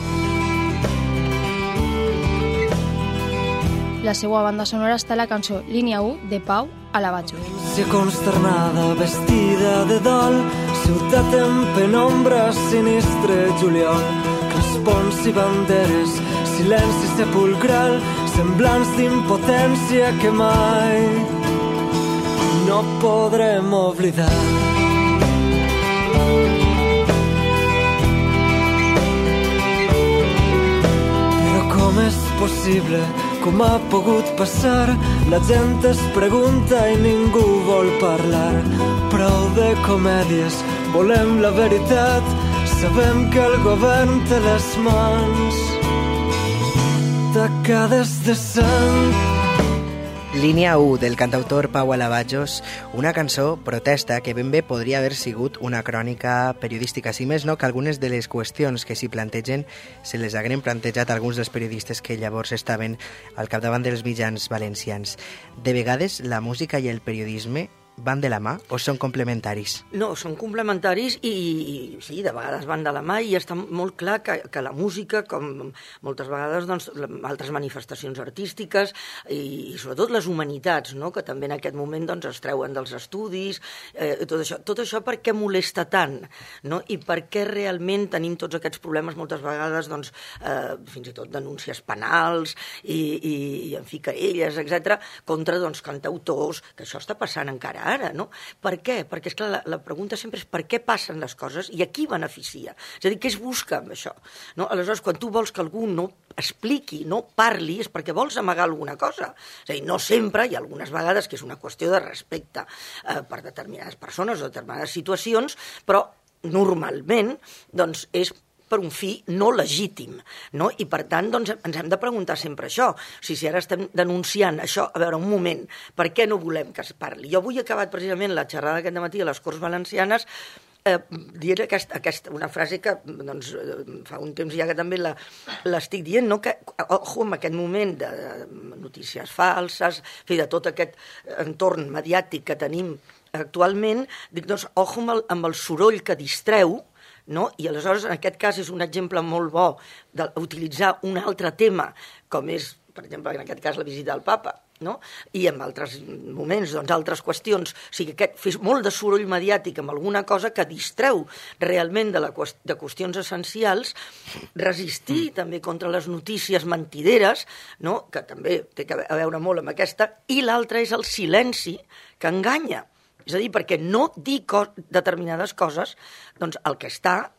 La seva banda sonora està a la cançó Línia u de Pau Alabajos. Consternada, vestida de dol, ciutat en penombra, sinistre juliol, ponts i banderes, silenci sepulcral, semblants d'impotència que mai no podrem oblidar. Però com és possible, com ha pogut passar? La gent es pregunta i ningú vol parlar. Prou de comèdies, volem la veritat. Sabem que el govern té les mans tacades de sang. Línia u del cantautor Pau Alabajos, una cançó protesta que ben bé podria haver sigut una crònica periodística, si més no que algunes de les qüestions que s'hi plantegen se les hagueren plantejat alguns dels periodistes que llavors estaven al capdavant dels mitjans valencians. De vegades la música i el periodisme van de la mà o són complementaris? No, són complementaris i, i sí, de vegades van de la mà i està molt clar que, que la música, com moltes vegades doncs, altres manifestacions artístiques i, i sobretot les humanitats, no? Que també en aquest moment doncs, es treuen dels estudis, eh, tot això. Tot això per què molesta tant? No? I per què realment tenim tots aquests problemes moltes vegades, doncs, eh, fins i tot denúncies penals i, i, i en fi, querelles, etcètera, contra doncs, cantautors, que això està passant encara ara, no? Per què? Perquè, esclar, la, la pregunta sempre és per què passen les coses i a qui beneficia. És a dir, què es busca amb això? No? Aleshores, quan tu vols que algú no expliqui, no parli, és perquè vols amagar alguna cosa. És a dir, no sempre, i algunes vegades que és una qüestió de respecte eh, per determinades persones o determinades situacions, però normalment doncs, és per un fi no legítim, no? I per tant doncs, ens hem de preguntar sempre això. O sigui, si ara estem denunciant això, a veure, un moment, per què no volem que es parli? Jo avui he acabat precisament la xerrada aquest matí a les Corts Valencianes eh, dient aquesta, aquesta, una frase que doncs, fa un temps ja que també la, l'estic dient, no? Que, ojo, en aquest moment de, de notícies falses, fi, de tot aquest entorn mediàtic que tenim actualment, dic, doncs, ojo amb el, amb el soroll que distreu. No? I aleshores, en aquest cas, és un exemple molt bo d'utilitzar un altre tema, com és, per exemple, en aquest cas, la visita del Papa, no? I en altres moments, doncs, altres qüestions. O sigui, aquest, fes molt de soroll mediàtic amb alguna cosa que distreu realment de, la, de qüestions essencials, resistir també contra les notícies mentideres, no? Que també té a veure molt amb aquesta, i l'altra és el silenci que enganya. És a dir, perquè no dir co- determinades coses, doncs el que està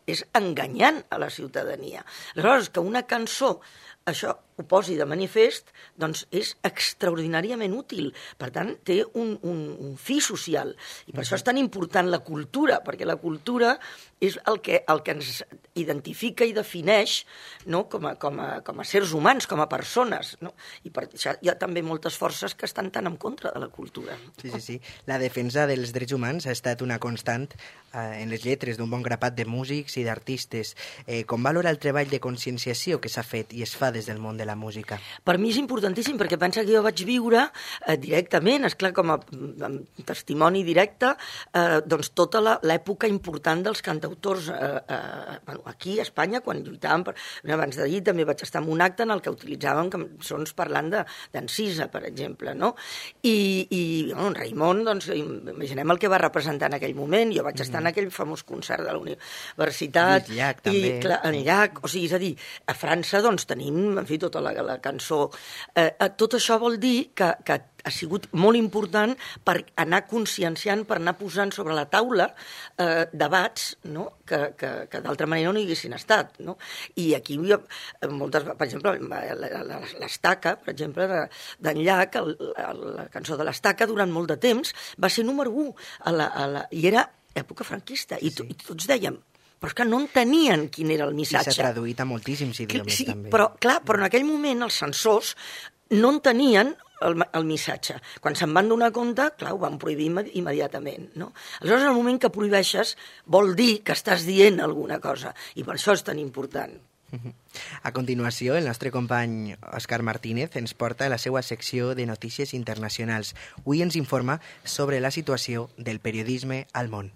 és enganyant a la ciutadania. Aleshores, que una cançó això ho posi de manifest, doncs és extraordinàriament útil. Per tant, té un, un, un fi social. I per això és tan important la cultura, perquè la cultura és el que, el que ens identifica i defineix, no? com, a, com, a, com a seres humans, com a persones. No? I per això hi ha també moltes forces que estan tan en contra de la cultura. Sí, sí, sí. La defensa dels drets humans ha estat una constant eh, en les lletres d'un bon grapat de músics i d'artistes. Eh, com valora el treball de conscienciació que s'ha fet i es fa des del món de la música? Per mi és importantíssim, perquè pensa que jo vaig viure eh, directament, esclar, com a amb testimoni directe, eh, doncs tota l'època important dels cantautors eh, eh, bueno, aquí a Espanya, quan lluitàvem, per, abans d'ahir també vaig estar en un acte en el que utilitzàvem cançons parlant d'Encisa, per exemple, no? I, i bueno, en Raimon, doncs, imaginem el que va representar en aquell moment, jo vaig estar en aquell famós concert de la universitat, Lluís Llach, també. I clar, en Llach, o sigui, és a dir, a França, doncs, tenim, en fi, tota la, la cançó. Eh, tot això vol dir que, que ha sigut molt important per anar conscienciant, per anar posant sobre la taula eh, debats, no? que, que, que d'altra manera no hi haguessin estat. No? I aquí hi ha moltes... Per exemple, l'Estaca, per exemple, d'en Llach, el, el, la cançó de l'Estaca, durant molt de temps, va ser número u, a la, a la, i era època franquista, i, to, i tots dèiem, però és que no entenien quin era el missatge. I s'ha traduït a moltíssims idiomes, sí, també. Però, clar, però en aquell moment els censors no entenien el, el missatge. Quan se'n van donar compte, clar, ho van prohibir immediatament. No? Aleshores, en el moment que prohibeixes, vol dir que estàs dient alguna cosa, i per això és tan important. A continuació, el nostre company Òscar Martínez ens porta a la seva secció de notícies internacionals. Avui ens informa sobre la situació del periodisme al món.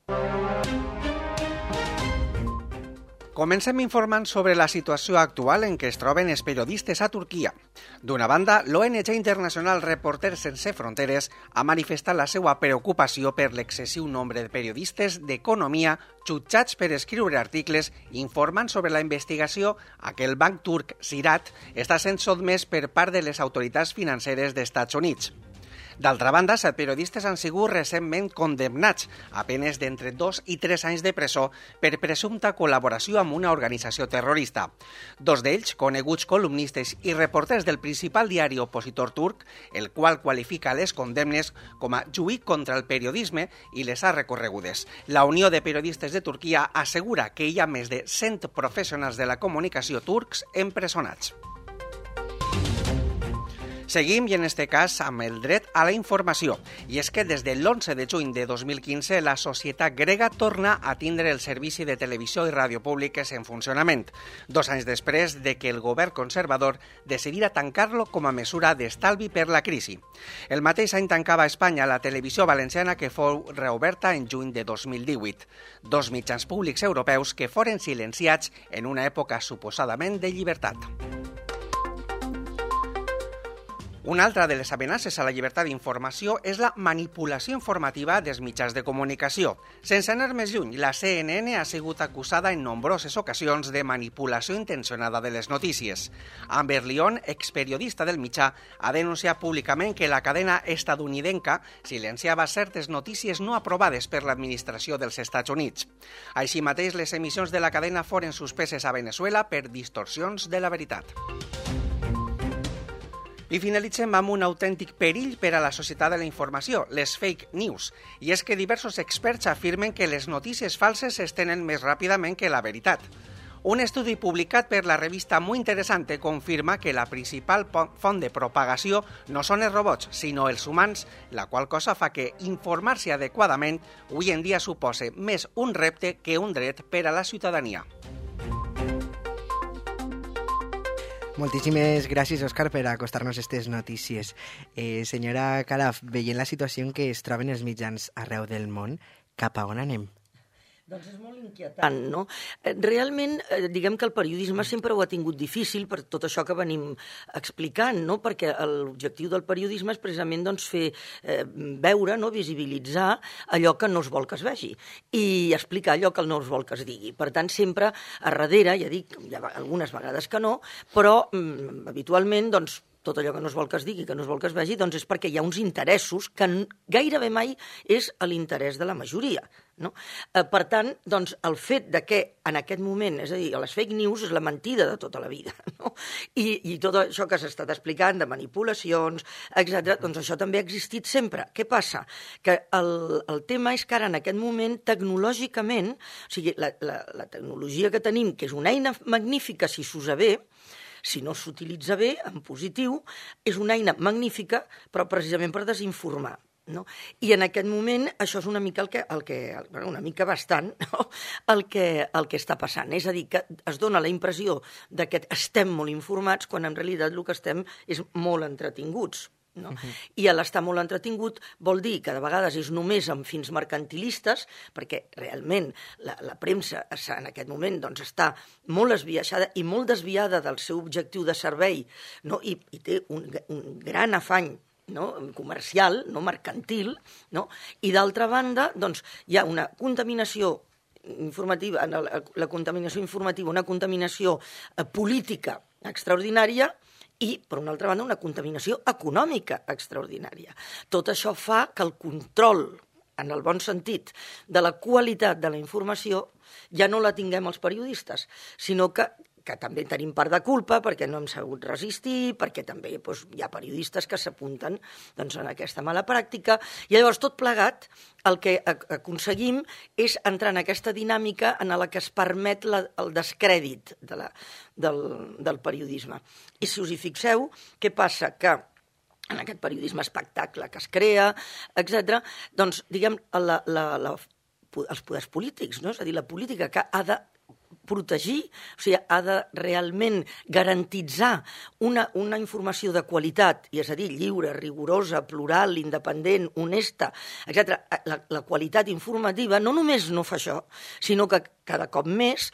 Comencem informant sobre la situació actual en què es troben els periodistes a Turquia. D'una banda, l'O N G internacional Reporters Sense Fronteres ha manifestat la seva preocupació per l'excessiu nombre de periodistes d'economia jutjats per escriure articles informant sobre la investigació a què el banc turc Ziraat està sent sotmès per part de les autoritats financeres dels Estats Units. D'altra banda, set periodistes han sigut recentment condemnats a penes d'entre dos i tres anys de presó per presumpta col·laboració amb una organització terrorista. Dos d'ells, coneguts columnistes i reporters del principal diari opositor turc, el qual qualifica les condemnes com a juí contra el periodisme i les ha recorregudes. La Unió de Periodistes de Turquia assegura que hi ha més de cent professionals de la comunicació turcs empresonats. Seguim, i en este cas, amb el dret a la informació. I és que des de l'onze de juny de dos mil quinze la societat grega torna a tindre el servici de televisió i ràdio públiques en funcionament, dos anys després de que el govern conservador decidira tancar-lo com a mesura d'estalvi per la crisi. El mateix any tancava a Espanya la televisió valenciana, que fou reoberta en juny de dos mil divuit. Dos mitjans públics europeus que foren silenciats en una època suposadament de llibertat. Una altra de les amenaces a la llibertat d'informació és la manipulació informativa dels mitjans de comunicació. Sense anar més lluny, la C N N ha sigut acusada en nombroses ocasions de manipulació intencionada de les notícies. Amber Leon, experiodista del mitjà, ha denunciat públicament que la cadena estadounidenca silenciava certes notícies no aprovades per l'administració dels Estats Units. Així mateix, les emissions de la cadena foren suspeses a Venezuela per distorsions de la veritat. I finalitzem amb un autèntic perill per a la societat de la informació, les fake news. I és que diversos experts afirmen que les notícies falses s'estenen més ràpidament que la veritat. Un estudi publicat per la revista Muy Interesante confirma que la principal font de propagació no són els robots, sinó els humans, la qual cosa fa que informar-se adequadament avui en dia supose més un repte que un dret per a la ciutadania. Moltíssimes gràcies, Òscar, per acostar-nos aquestes notícies. Eh, senyora Calaf, veient la situació en què es troben els mitjans arreu del món, cap a on anem? Doncs és molt inquietant, no? Realment, diguem que el periodisme sempre ho ha tingut difícil per tot això que venim explicant, no? Perquè l'objectiu del periodisme és precisament doncs, fer eh, veure, no? Visibilitzar allò que no es vol que es vegi i explicar allò que no es vol que es digui. Per tant, sempre a darrere, ja dic, hi ha algunes vegades que no, però mm, habitualment doncs, tot allò que no es vol que es digui, que no es vol que es vegi, doncs és perquè hi ha uns interessos que gairebé mai és a l'interès de la majoria. No? Per tant, doncs, el fet de que en aquest moment, és a dir, les fake news és la mentida de tota la vida, no? I, i tot això que s'ha estat explicant de manipulacions, etcètera, doncs això també ha existit sempre. Què passa? Que el, el tema és que ara en aquest moment tecnològicament, o sigui, la, la, la tecnologia que tenim, que és una eina magnífica si s'usa bé, si no s'utilitza bé, en positiu, és una eina magnífica, però precisament per desinformar. No? I en aquest moment això és una mica el que, el que bueno, una mica bastant, no? el, que, el que està passant. És a dir, que es dona la impressió de que estem molt informats quan en realitat el que estem és molt entretinguts. No? Uh-huh. I l'estar molt entretingut vol dir que de vegades és només amb fins mercantilistes, perquè realment la, la premsa en aquest moment doncs, està molt esbiaixada i molt desviada del seu objectiu de servei, no? I, i té un, un gran afany, no? comercial, no mercantil, no? I d'altra banda doncs, hi ha una contaminació informativa, la, la contaminació informativa, una contaminació eh, política extraordinària i, per una altra banda, una contaminació econòmica extraordinària. Tot això fa que el control, en el bon sentit, de la qualitat de la informació ja no la tinguem els periodistes, sinó que que també tenim part de culpa perquè no hem sabut resistir, perquè també doncs, hi ha periodistes que s'apunten doncs, en aquesta mala pràctica, i llavors tot plegat el que aconseguim és entrar en aquesta dinàmica en la que es permet la, el descrèdit de la, del, del periodisme. I si us hi fixeu, què passa? Que en aquest periodisme espectacle que es crea, etcètera, doncs, diguem, la, la, la, els poders polítics, no? És a dir, la política que ha de protegir, o sigui, ha de realment garantitzar una, una informació de qualitat, i és a dir, lliure, rigorosa, plural, independent, honesta, etcètera. La, la qualitat informativa no només no fa això, sinó que cada cop més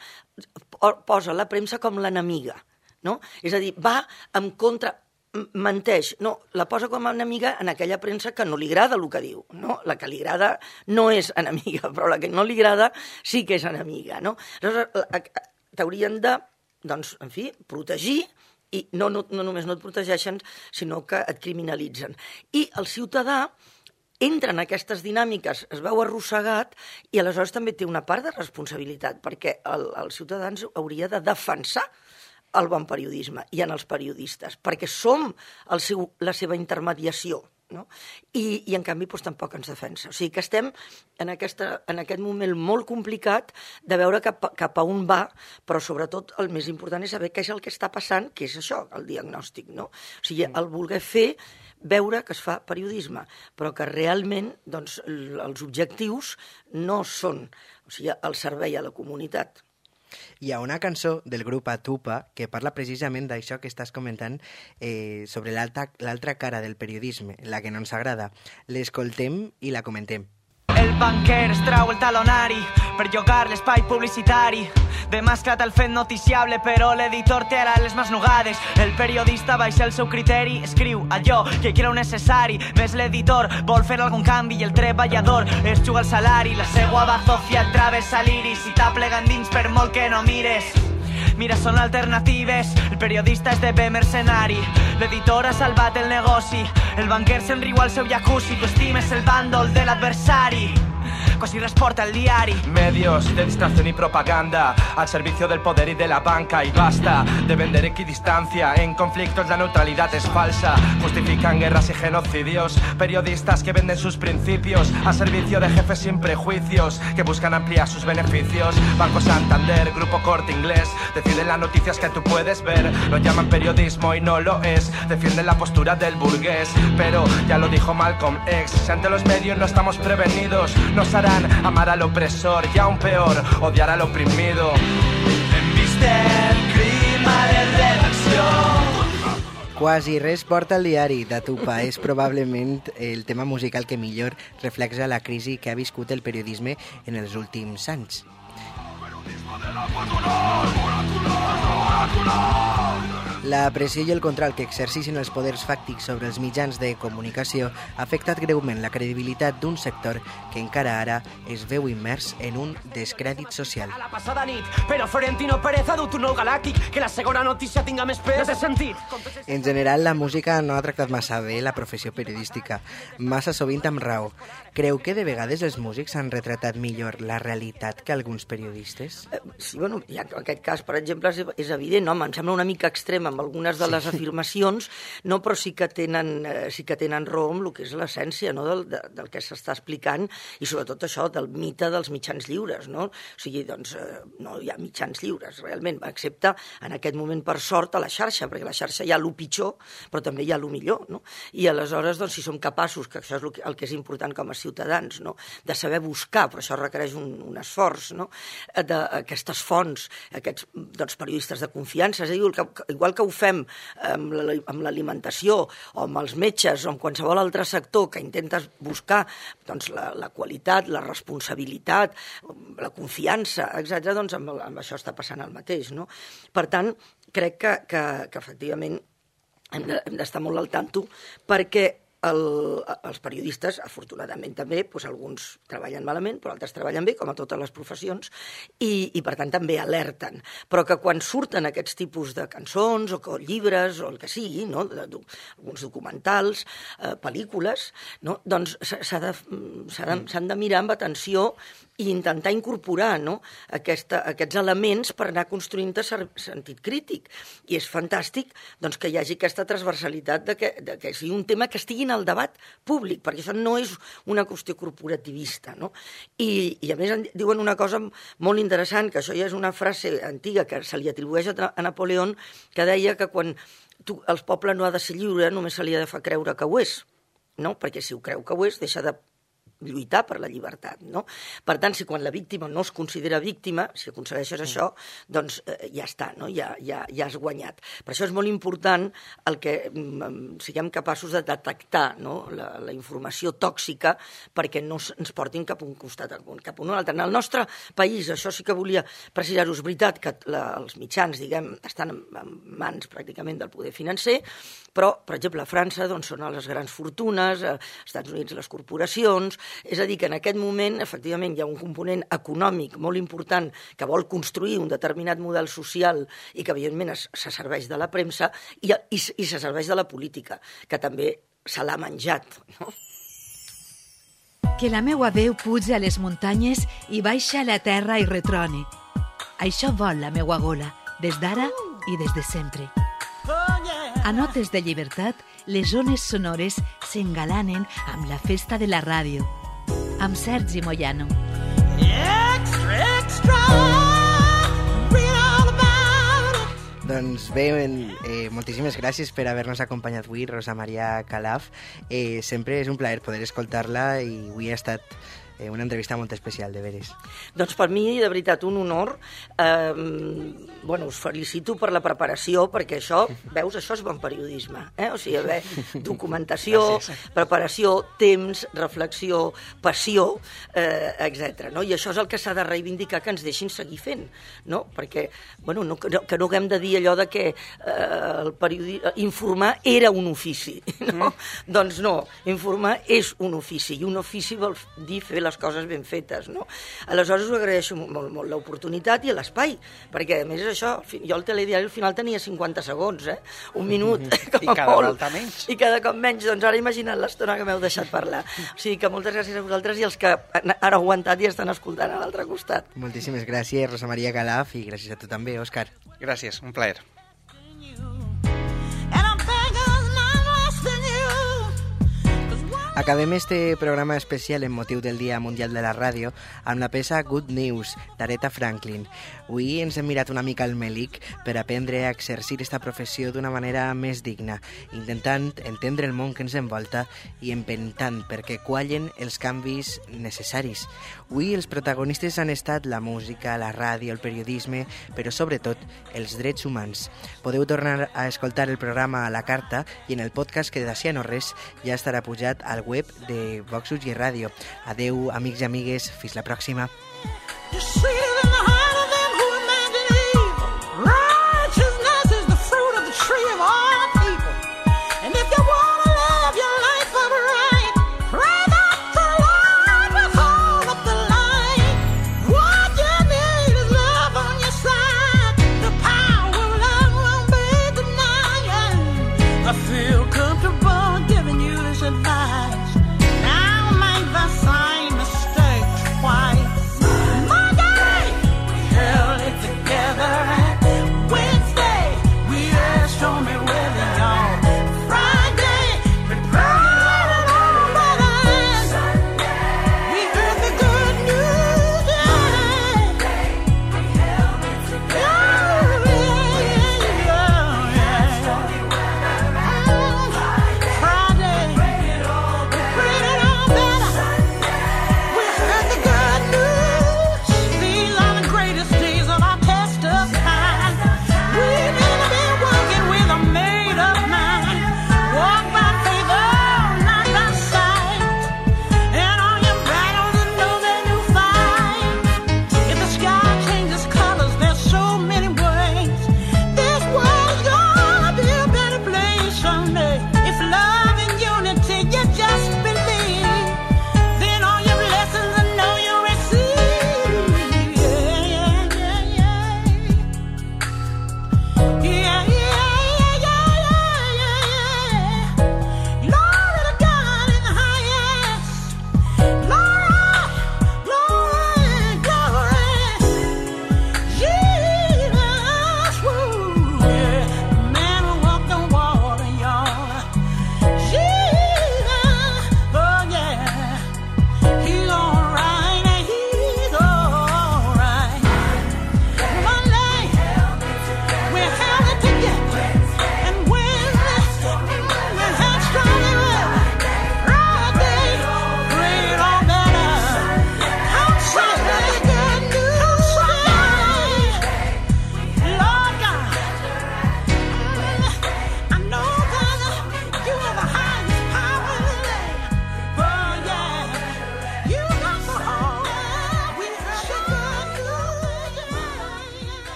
posa la premsa com l'enemiga, no? És a dir, va en contra, menteix, no, la posa com a enemiga en aquella premsa que no li agrada el que diu, no? La que li agrada no és enemiga, però la que no li agrada sí que és enemiga, no? Aleshores, t'haurien de, doncs, en fi, protegir, i no, no, no només no et protegeixen, sinó que et criminalitzen. I el ciutadà entra en aquestes dinàmiques, es veu arrossegat, i aleshores també té una part de responsabilitat, perquè el, el ciutadà hauria de defensar el bon periodisme i en els periodistes, perquè som el seu, la seva intermediació, no? I, i en canvi doncs, tampoc ens defensa. O sigui que estem en, aquesta, en aquest moment molt complicat de veure cap, cap a on va, però sobretot el més important és saber què és el que està passant, que és això, el diagnòstic, no? O sigui, el voler fer veure que es fa periodisme, però que realment doncs, els objectius no són, o sigui, el servei a la comunitat. Hi ha una cançó del grup Atupa que parla precisament d'això que estàs comentant, eh, sobre l'altra cara del periodisme, la que no ens agrada. L'escoltem i la comentem. El banquer es trau el talonari per llogar l'espai publicitari. Demà ha esclat el fet noticiable, però l'editor té ara les mans nugades. El periodista baixa el seu criteri, escriu allò que creu necessari. Més l'editor vol fer algun canvi i el treballador es juga el salari. La seua bazofia et travessa l'iris i t'aplega endins per molt que no mires. Mira, són alternatives, el periodista esdevé mercenari, l'editor ha salvat el negoci, el banquer se'n riu al seu jacuzzi, tu estimes el bàndol de l'adversari. Quasi resporta el diari. Medios de distracción y propaganda al servicio del poder y de la banca, y basta de vender equidistancia. En conflictos la neutralidad es falsa, justifican guerras y genocidios. Periodistas que venden sus principios a servicio de jefes sin prejuicios que buscan ampliar sus beneficios. Banco Santander, Grupo Corte Inglés defienden las noticias que tú puedes ver. Lo llaman periodismo y no lo es, defienden la postura del burgués. Pero ya lo dijo Malcolm X, si ante los medios no estamos prevenidos, nos harán amar al opresor y aún peor, odiar al oprimido. Enviste el clima de redacció. Quasi res porta al diari d'Atupa és probablement el tema musical que millor reflexa la crisi que ha viscut el periodisme en els últims anys. Periodisme de la patronal, La pressió i el control que exerceixen els poders fàctics sobre els mitjans de comunicació ha afectat greument la credibilitat d'un sector que encara ara es veu immers en un descrèdit social. A la passada nit, però Florentino Pérez ha dut un nou galàctic, que la segona notícia tinga més pes de sentit. En general, la música no ha tractat massa bé la professió periodística, massa sovint amb raó. Creu que de vegades els músics han retratat millor la realitat que alguns periodistes? Eh, sí, bueno, ja, en aquest cas, per exemple, és, és evident, no? Em sembla una mica extrem amb algunes de les sí. afirmacions, no, però sí que tenen, eh, sí que tenen raó amb el que és l'essència, no? del, de, del que s'està explicant, i sobretot això del mite dels mitjans lliures, no? O sigui, doncs, eh, no hi ha mitjans lliures, realment, excepte en aquest moment, per sort, a la xarxa, perquè a la xarxa hi ha el pitjor, però també hi ha el millor, no? I aleshores, doncs, si som capaços, que això és el que, el que és important com a ciutadans, no? De saber buscar, però això requereix un, un esforç, no? D'aquestes fonts, aquests doncs, periodistes de confiança, és a dir, igual que ho fem amb l'alimentació o amb els metges o amb qualsevol altre sector que intentes buscar doncs, la, la qualitat, la responsabilitat, la confiança, etcètera, doncs amb, amb això està passant el mateix, no? Per tant, crec que, que, que efectivament hem d'estar de, molt al tanto perquè El, els periodistes, afortunadament també, doncs alguns treballen malament, però altres treballen bé, com a totes les professions, i, i per tant també alerten. Però que quan surten aquests tipus de cançons o, o llibres o el que sigui, no? de, de, alguns documentals, eh, pel·lícules, no? doncs s'han de, de, de mirar amb atenció i intentar incorporar no? Aquesta, aquests elements per anar construint sentit crític. I és fantàstic doncs, que hi hagi aquesta transversalitat de que, de que sigui un tema que estigui en el debat públic, perquè això no és una qüestió corporativista. No? I, I a més diuen una cosa molt interessant, que això ja és una frase antiga que se li atribueix a, a Napoleón, que deia que quan tu, el poble no ha de ser lliure, només se li ha de fer creure que ho és. No? Perquè si ho creu que ho és, deixa de lluitar per la llibertat, no? Per tant, si quan la víctima no es considera víctima, si aconsegueixes mm. això, doncs eh, ja està, no? Ja, ja, ja has guanyat. Per això és molt important el que mm, siguem capaços de detectar no? la, la informació tòxica perquè no ens portin cap a un costat, cap a un altre. En el nostre país, això sí que volia precisar-ho, és veritat que la, els mitjans, diguem, estan en, en mans pràcticament del poder financer, però, per exemple, a França doncs, són les grans fortunes, als Estats Units les corporacions. És a dir, que en aquest moment, efectivament, hi ha un component econòmic molt important que vol construir un determinat model social i que, evidentment, es, se serveix de la premsa i, i, i se serveix de la política, que també se l'ha menjat, no? Que la meua veu puja a les muntanyes i baixa a la terra i retrone. Això vol la meua gola, des d'ara i des de sempre. A Notes de Llibertat, les ones sonores s'engalanen amb la festa de la ràdio. Amb Sergi Moyano. Extra, extra, doncs bé, eh, moltíssimes gràcies per haver-nos acompanyat avui, Rosa Maria Calaf. Eh, sempre és un plaer poder escoltar-la i avui ha estat eh, una entrevista molt especial, de veres. Doncs per mi, de veritat, un honor. Eh, bueno, us felicito per la preparació, perquè això, veus, això és bon periodisme. Eh? O sigui, haver documentació, gràcies. Preparació, temps, reflexió, passió, eh, etcètera. No? I això és el que s'ha de reivindicar, que ens deixin seguir fent. No? Perquè, bueno, no, que no haguem de dir allò de que eh, el periodi... informar era un ofici. No? Mm. Doncs no, informar és un ofici, i un ofici vol dir fer les coses ben fetes. No? Aleshores us agraeixo molt, molt l'oportunitat i l'espai, perquè a més és això, jo al telediari al final tenia cinquanta segons, eh? Un minut, com I cada volta menys. I cada cop menys, doncs ara imagina't l'estona que m'heu deixat parlar. O sigui que moltes gràcies a vosaltres i els que han aguantat i estan escoltant a l'altre costat. Moltíssimes gràcies, Rosa Maria Calaf, i gràcies a tu també, Òscar. Gràcies, un plaer. Acabem este programa especial en motiu del Dia Mundial de la Ràdio amb la peça Good News, d'Aretha Franklin. Avui ens hem mirat una mica al melic per aprendre a exercir esta professió d'una manera més digna, intentant entendre el món que ens envolta i empentant perquè quallen els canvis necessaris. Avui els protagonistes han estat la música, la ràdio, el periodisme, però sobretot els drets humans. Podeu tornar a escoltar el programa a la carta i en el podcast que d'ací a no res ja estarà pujat al web de Vox U G Ràdio. Adeu, amics i amigues, fins la pròxima.